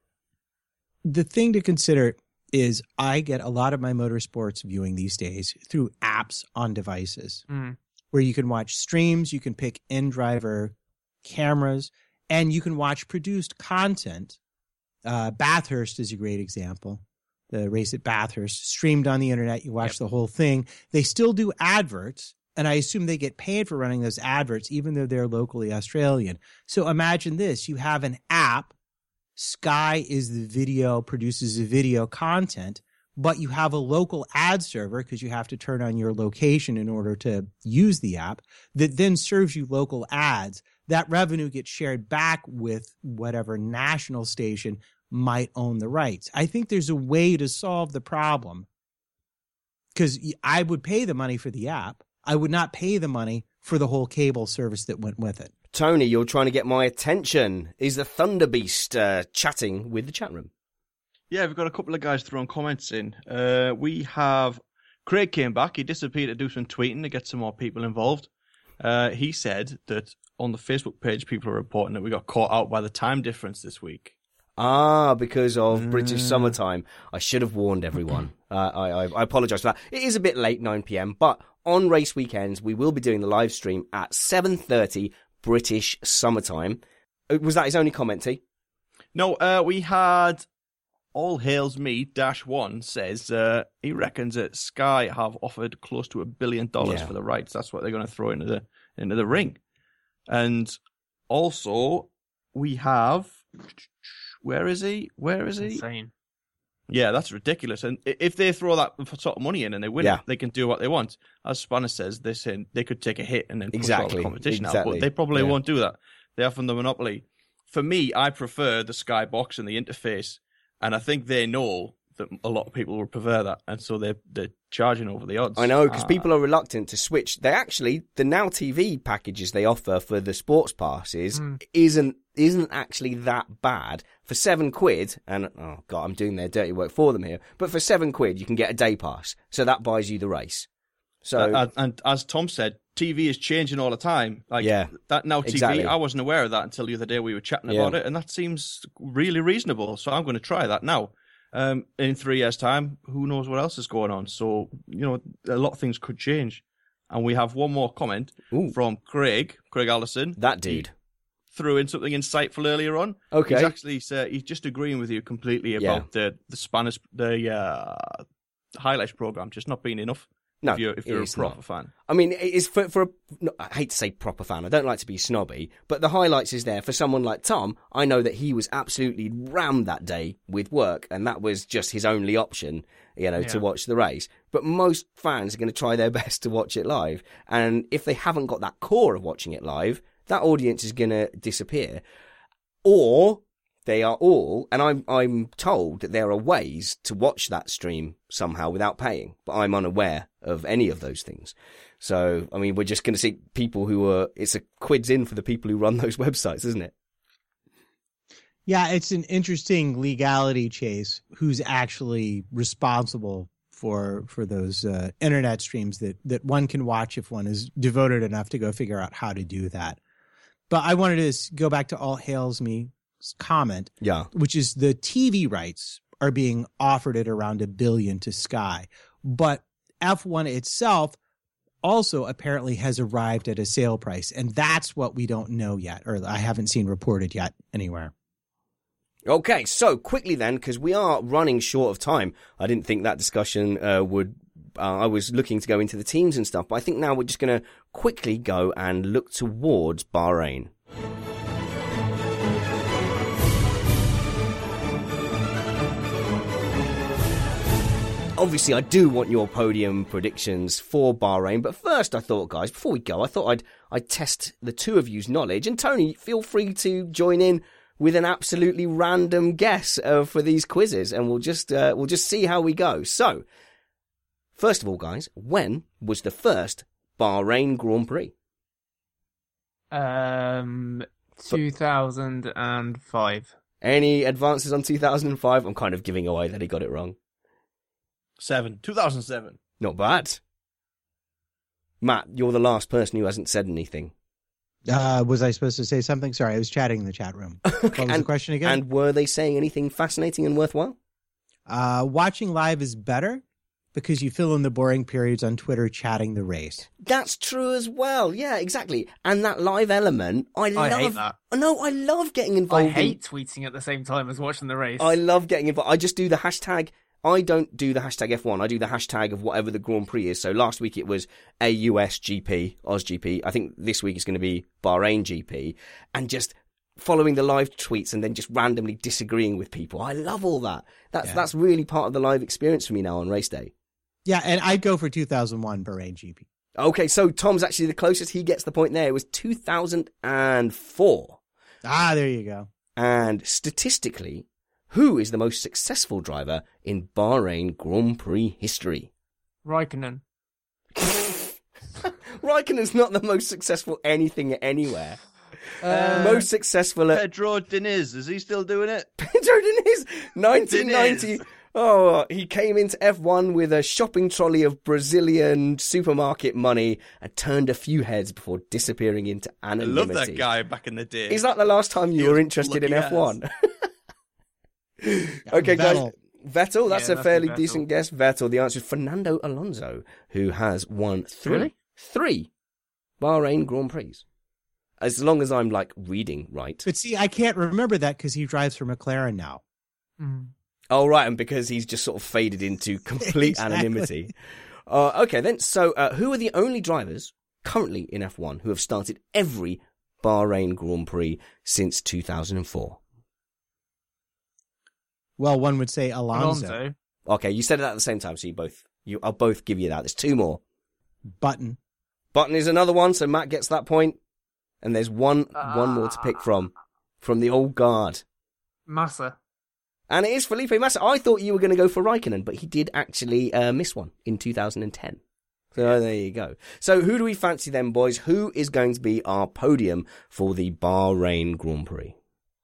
The thing to consider is I get a lot of my motorsports viewing these days through apps on devices, mm. where you can watch streams, you can pick in-driver cameras, and you can watch produced content. Uh, Bathurst is a great example. The race at Bathurst, streamed on the internet, you watch yep. the whole thing. They still do adverts, and I assume they get paid for running those adverts, even though they're locally Australian. So imagine this. You have an app. Sky is the video, produces the video content, but you have a local ad server because you have to turn on your location in order to use the app that then serves you local ads. That revenue gets shared back with whatever national station might own the rights. I think there's a way to solve the problem, because I would pay the money for the app. I would not pay the money for the whole cable service that went with it. Tony, you're trying to get my attention. Is the Thunder Beast uh, chatting with the chat room? Yeah, we've got a couple of guys throwing comments in. Uh, we have Craig came back. He disappeared to do some tweeting to get some more people involved. Uh, he said that on the Facebook page, people are reporting that we got caught out by the time difference this week. Ah, because of mm. British summertime. I should have warned everyone. uh, I, I, I apologise for that. It is a bit late, nine p.m, but on race weekends, we will be doing the live stream at seven thirty British summertime. Was that his only comment, T? No, uh, we had All Hails Me Dash One says uh, he reckons that Sky have offered close to a billion dollars Yeah. for the rights. That's what they're going to throw into the into the ring. And also, we have where is he? Where is he? Insane. Yeah, that's ridiculous. And i- if they throw that sort of money in and they win Yeah. it, they can do what they want. As Spanner says, they say they could take a hit and then push all Exactly, the competition out, exactly. but they probably Yeah. won't do that. They have the monopoly. For me, I prefer the Skybox and the interface, and I think they know that a lot of people will prefer that, and so they're they're charging over the odds. I know, because Ah. people are reluctant to switch. They actually, the Now T V packages they offer for the sports passes Mm. isn't isn't actually that bad. For seven quid, and oh god, I'm doing their dirty work for them here, but for seven quid you can get a day pass, so that buys you the race. So Uh, and, and as Tom said, T V is changing all the time. Like Yeah, that Now T V, exactly. I wasn't aware of that until the other day we were chatting Yeah. about it, and that seems really reasonable. So I'm going to try that now. Um, in three years' time, who knows what else is going on? So you know, a lot of things could change. And we have one more comment Ooh. from Craig, Craig Allison. that dude. He threw in something insightful earlier on. Okay. He's actually uh, he's just agreeing with you completely about the the Spanish the uh, highlights program just not being enough. No, if you're if you're a it's proper not. fan. I mean, it is for for a, no, I hate to say proper fan. I don't like to be snobby, but the highlights is there for someone like Tom. I know that he was absolutely rammed that day with work, and that was just his only option, you know, to Yeah. watch the race. But most fans are going to try their best to watch it live, and if they haven't got that core of watching it live, that audience is going to disappear, or they are all, and I'm I'm told that there are ways to watch that stream somehow without paying, but I'm unaware of any of those things. So, I mean, we're just going to see people who are, it's a quids in for the people who run those websites, isn't it? Yeah, it's an interesting legality chase. Who's actually responsible for for those uh, internet streams that that one can watch if one is devoted enough to go figure out how to do that. But I wanted to s- go back to All Hails Me's comment, Yeah. which is the T V rights are being offered at around a billion to Sky, but F one itself also apparently has arrived at a sale price, and that's what we don't know yet, or I haven't seen reported yet anywhere. Okay, so quickly then, because we are running short of time. I didn't think that discussion uh, would. Uh, I was looking to go into the teams and stuff, but I think now we're just going to quickly go and look towards Bahrain. Obviously, I do want your podium predictions for Bahrain, but first I thought, guys, before we go, I thought I'd I'd test the two of you's knowledge. And Tony, feel free to join in with an absolutely random guess uh, for these quizzes, and we'll just uh, we'll just see how we go. So, first of all, guys, when was the first Bahrain Grand Prix? Um, two thousand five. Any advances on two thousand five? I'm kind of giving away that he got it wrong. Seven, two thousand seven. Not bad. Matt, you're the last person who hasn't said anything. Uh, was I supposed to say something? Sorry, I was chatting in the chat room. What was and, the question again? And were they saying anything fascinating and worthwhile? Uh, watching live is better because you fill in the boring periods on Twitter chatting the race. That's true as well. Yeah, exactly. And that live element, I, I love. hate that. No, I love getting I involved. hate in, tweeting at the same time as watching the race. I love getting involved. I just do the hashtag. I don't do the hashtag F one. I do the hashtag of whatever the Grand Prix is. So last week it was A U S G P, Oz G P. I think this week it's going to be Bahrain G P. And just following the live tweets and then just randomly disagreeing with people. I love all that. That's Yeah. that's really part of the live experience for me now on race day. Yeah, and I'd go for two thousand one Bahrain G P. Okay, so Tom's actually the closest. He gets the point there. It was two thousand four. Ah, there you go. And statistically, who is the most successful driver in Bahrain Grand Prix history? Raikkonen. Raikkonen's not the most successful anything anywhere. Uh, most successful at Pedro Diniz, is he still doing it? Pedro Diniz, nineteen ninety. Diniz. Oh, he came into F one with a shopping trolley of Brazilian supermarket money and turned a few heads before disappearing into I anonymity. love that guy back in the day. Is that the last time you He were was interested in lucky F one? Okay, Vettel. guys. Vettel, that's Yeah, a that's fairly Vettel. decent guess. Vettel, the answer is Fernando Alonso, who has won three, Really? three Bahrain Grand Prix. As long as I'm, like, reading right. But see, I can't remember that because he drives for McLaren now. Mm. Oh, right, and because he's just sort of faded into complete Exactly. anonymity. Uh, okay, then, so uh, who are the only drivers currently in F one who have started every Bahrain Grand Prix since two thousand four? Well, one would say Alonso. Alonso. Okay, you said it at the same time, so you both, you, I'll both give you that. There's two more. Button. Button is another one, so Matt gets that point. And there's one, one more to pick from, from the old guard. Massa. And it is Felipe Massa. I thought you were going to go for Raikkonen, but he did actually uh, miss one in two thousand ten. So there you go. So who do we fancy then, boys? Who is going to be our podium for the Bahrain Grand Prix?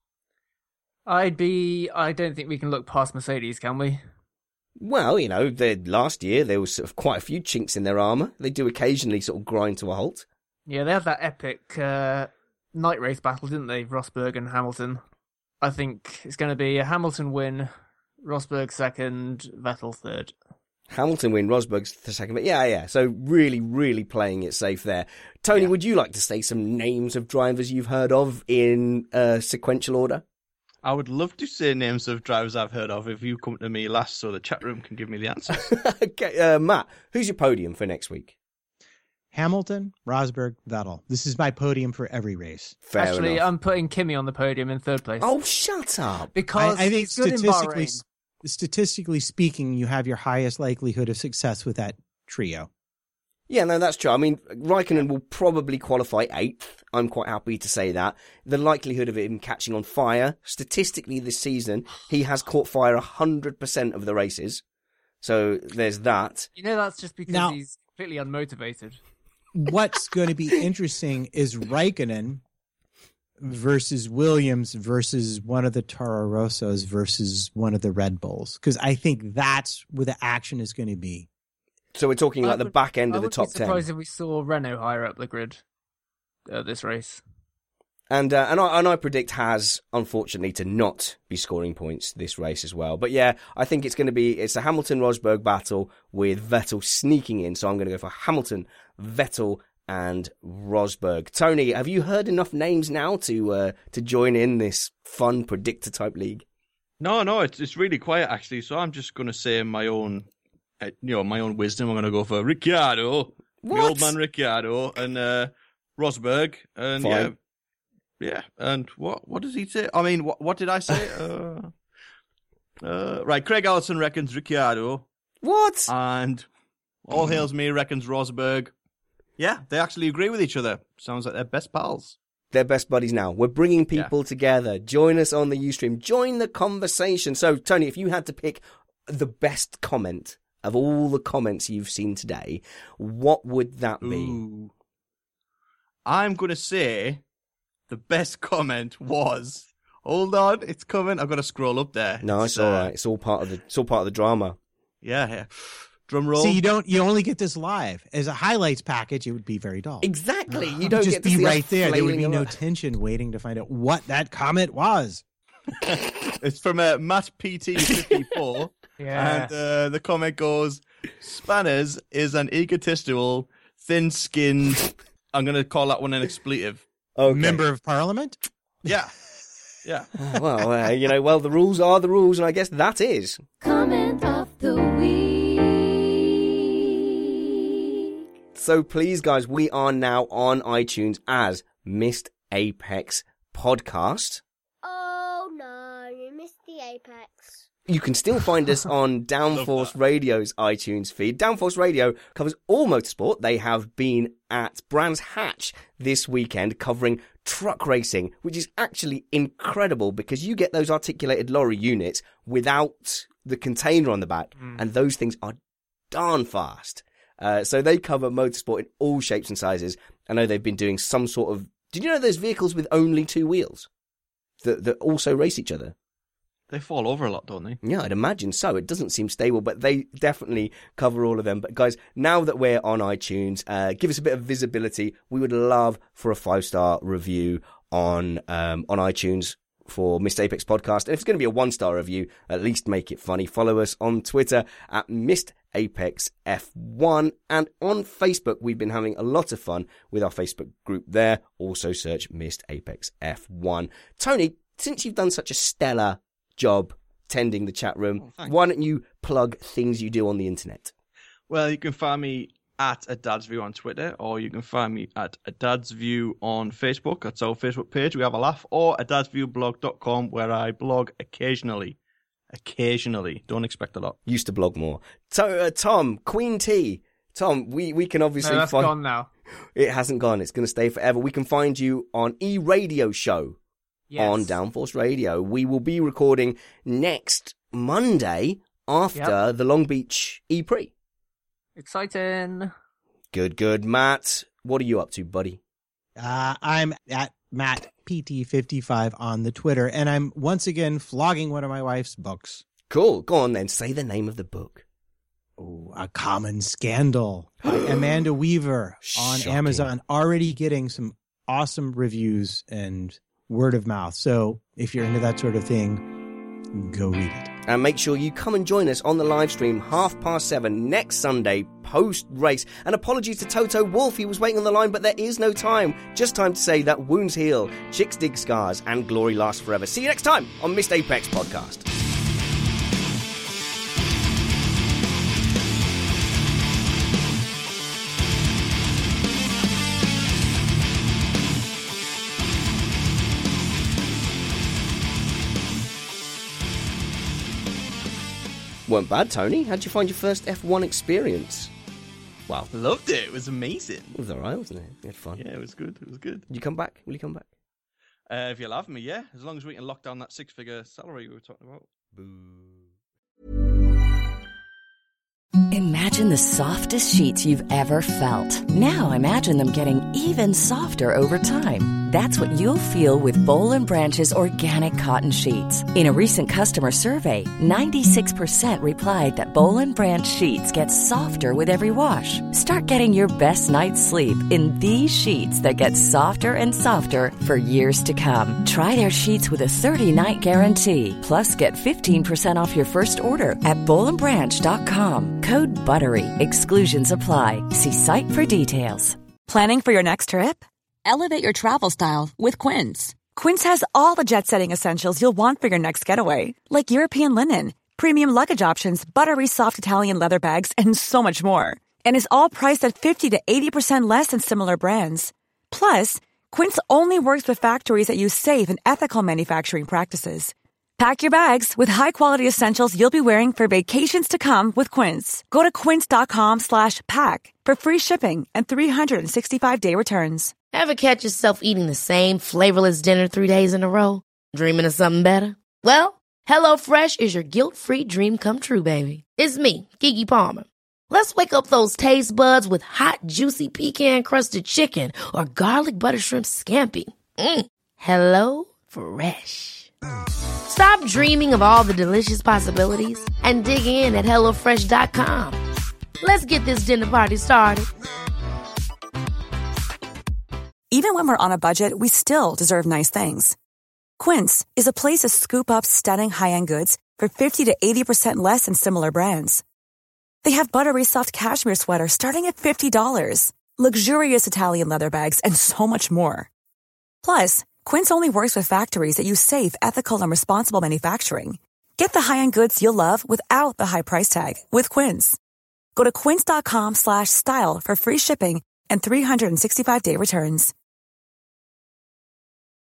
I'd be. I don't think we can look past Mercedes, can we? Well, you know, the, last year there was sort of quite a few chinks in their armour. They do occasionally sort of grind to a halt. Yeah, they had that epic uh, night race battle, didn't they? Rosberg and Hamilton. I think it's going to be a Hamilton win, Rosberg second, Vettel third. Hamilton win, Rosberg's the second. But yeah, yeah. So really, really playing it safe there. Tony, Yeah. would you like to say some names of drivers you've heard of in uh, sequential order? I would love to say names of drivers I've heard of if you come to me last so the chat room can give me the answers. Okay, uh, Matt, who's your podium for next week? Hamilton, Rosberg, Vettel. This is my podium for every race. Fair Actually, enough. I'm putting Kimi on the podium in third place. Oh, shut up. Because I, I think he's good in statistically, Bahrain. statistically speaking, you have your highest likelihood of success with that trio. Yeah, no, that's true. I mean, Raikkonen will probably qualify eighth. I'm quite happy to say that. The likelihood of him catching on fire, statistically this season, he has caught fire one hundred percent of the races. So there's that. You know, that's just because Now- he's completely unmotivated. What's going to be interesting is Raikkonen versus Williams versus one of the Toro Rossos versus one of the Red Bulls. Because I think that's where the action is going to be. So we're talking like I the would- back end I of the would top be ten. surprised if we saw Renault higher up the grid uh, this race. And uh, and I and I predict Haas, unfortunately, to not be scoring points this race as well. But yeah, I think it's going to be it's a Hamilton Rosberg battle with Vettel sneaking in. So I'm going to go for Hamilton, Vettel, and Rosberg. Tony, have you heard enough names now to uh, to join in this fun predictor type league? No, no, it's it's really quiet actually. So I'm just going to say my own, uh, you know, my own wisdom. I'm going to go for Ricciardo, the What? old man Ricciardo, and uh, Rosberg, and Fine. yeah, yeah. And what what does he say? I mean, what what did I say? uh, uh, right, Craig Allison reckons Ricciardo, What? and All Hails Me reckons Rosberg. Yeah, they actually agree with each other. Sounds like they're best pals. They're best buddies now. We're bringing people together. Join us on the Ustream. Join the conversation. So, Tony, if you had to pick the best comment of all the comments you've seen today, what would that be? Ooh. I'm going to say the best comment was, hold on, it's coming. I've got to scroll up there. No, it's uh, all right. It's all part of the. It's all part of the drama. Yeah, yeah. Drum roll. See, you don't. You only get this live as a highlights package. It would be very dull. Exactly. You It'd don't just get to be see us right there. There would be flailing no around. tension waiting to find out what that comment was. It's from uh, Matt P T fifty-four. Yeah. And uh, the comment goes, Spanners is an egotistical, thin-skinned, I'm going to call that one an expletive. Okay. Member of Parliament. Yeah. Yeah. Well, uh, you know, well, the rules are the rules, and I guess that is. Comment of the week. So please, guys, we are now on iTunes as Missed Apex Podcast. Oh no, you missed the apex. You can still find us on Downforce Radio's iTunes feed. Downforce Radio covers all motorsport. They have been at Brands Hatch this weekend covering truck racing, which is actually incredible because you get those articulated lorry units without the container on the back, Mm. and those things are darn fast. Uh, so they cover motorsport in all shapes and sizes. I know they've been doing some sort of... Did you know there's vehicles with only two wheels that, that also race each other? They fall over a lot, don't they? Yeah, I'd imagine so. It doesn't seem stable, but they definitely cover all of them. But guys, now that we're on iTunes, uh, give us a bit of visibility. We would love for a five-star review on um, on iTunes for Missed Apex Podcast. And if it's going to be a one-star review, at least make it funny. Follow us on Twitter at Missed Apex F one. And on Facebook, we've been having a lot of fun with our Facebook group there. Also search Missed Apex F one. Tony, since you've done such a stellar job tending the chat room. Oh, thanks. Why don't you plug things you do on the internet? Well, you can find me at A Dad's View on Twitter, or you can find me at A Dad's View on Facebook. That's our Facebook page. We have a laugh. Or a dads view blog dot com, where I blog occasionally. Occasionally. Don't expect a lot. Used to blog more. So, uh, Tom, Queen T. Tom, we, we can obviously No, that's find... gone now. It hasn't gone. It's going to stay forever. We can find you on E-Radio Show Yes. on Downforce Radio. We will be recording next Monday after Yep. the Long Beach E-Pre. Exciting. Good, good. Matt, what are you up to, buddy? Uh, I'm at Matt P T fifty-five on the Twitter, and I'm once again flogging one of my wife's books. Cool. Go on then. Say the name of the book. Oh, A Common Scandal by Amanda Weaver on Shocking. Amazon. Already getting some awesome reviews and word of mouth. So if you're into that sort of thing, go read it. And make sure you come and join us on the live stream half past seven next Sunday post race. And apologies to Toto Wolff, he was waiting on the line, but there is no time. Just time to say that wounds heal, chicks dig scars, and glory lasts forever. See you next time on Missed Apex Podcast. Weren't bad, Tony. How'd you find your first F one experience? Wow. Loved it. It was amazing. It was alright, wasn't it? You had fun. Yeah, it was good. It was good. Did you come back? Will you come back? Uh, if you'll have me, yeah. As long as we can lock down that six-figure salary we were talking about. Imagine the softest sheets you've ever felt. Now imagine them getting even softer over time. That's what you'll feel with Boll and Branch's organic cotton sheets. In a recent customer survey, ninety-six percent replied that Boll and Branch sheets get softer with every wash. Start getting your best night's sleep in these sheets that get softer and softer for years to come. Try their sheets with a thirty-night guarantee. Plus, get fifteen percent off your first order at boll and branch dot com. Code BUTTERY. Exclusions apply. See site for details. Planning for your next trip? Elevate your travel style with Quince. Quince has all the jet-setting essentials you'll want for your next getaway, like European linen, premium luggage options, buttery soft Italian leather bags, and so much more. And is all priced at fifty to eighty percent less than similar brands. Plus, Quince only works with factories that use safe and ethical manufacturing practices. Pack your bags with high-quality essentials you'll be wearing for vacations to come with Quince. Go to quince.com slash pack for free shipping and three sixty-five day returns. Ever catch yourself eating the same flavorless dinner three days in a row? Dreaming of something better? Well, HelloFresh is your guilt-free dream come true, baby. It's me, Keke Palmer. Let's wake up those taste buds with hot, juicy pecan-crusted chicken or garlic butter shrimp scampi. Mm. Hello Fresh. Stop dreaming of all the delicious possibilities and dig in at hello fresh dot com. Let's get this dinner party started. Even when we're on a budget, we still deserve nice things. Quince is a place to scoop up stunning high-end goods for fifty to eighty percent less than similar brands. They have buttery soft cashmere sweaters starting at fifty dollars, luxurious Italian leather bags, and so much more. Plus, Quince only works with factories that use safe, ethical, and responsible manufacturing. Get the high-end goods you'll love without the high price tag with Quince. Go to quince.com slash style for free shipping and three sixty-five day returns.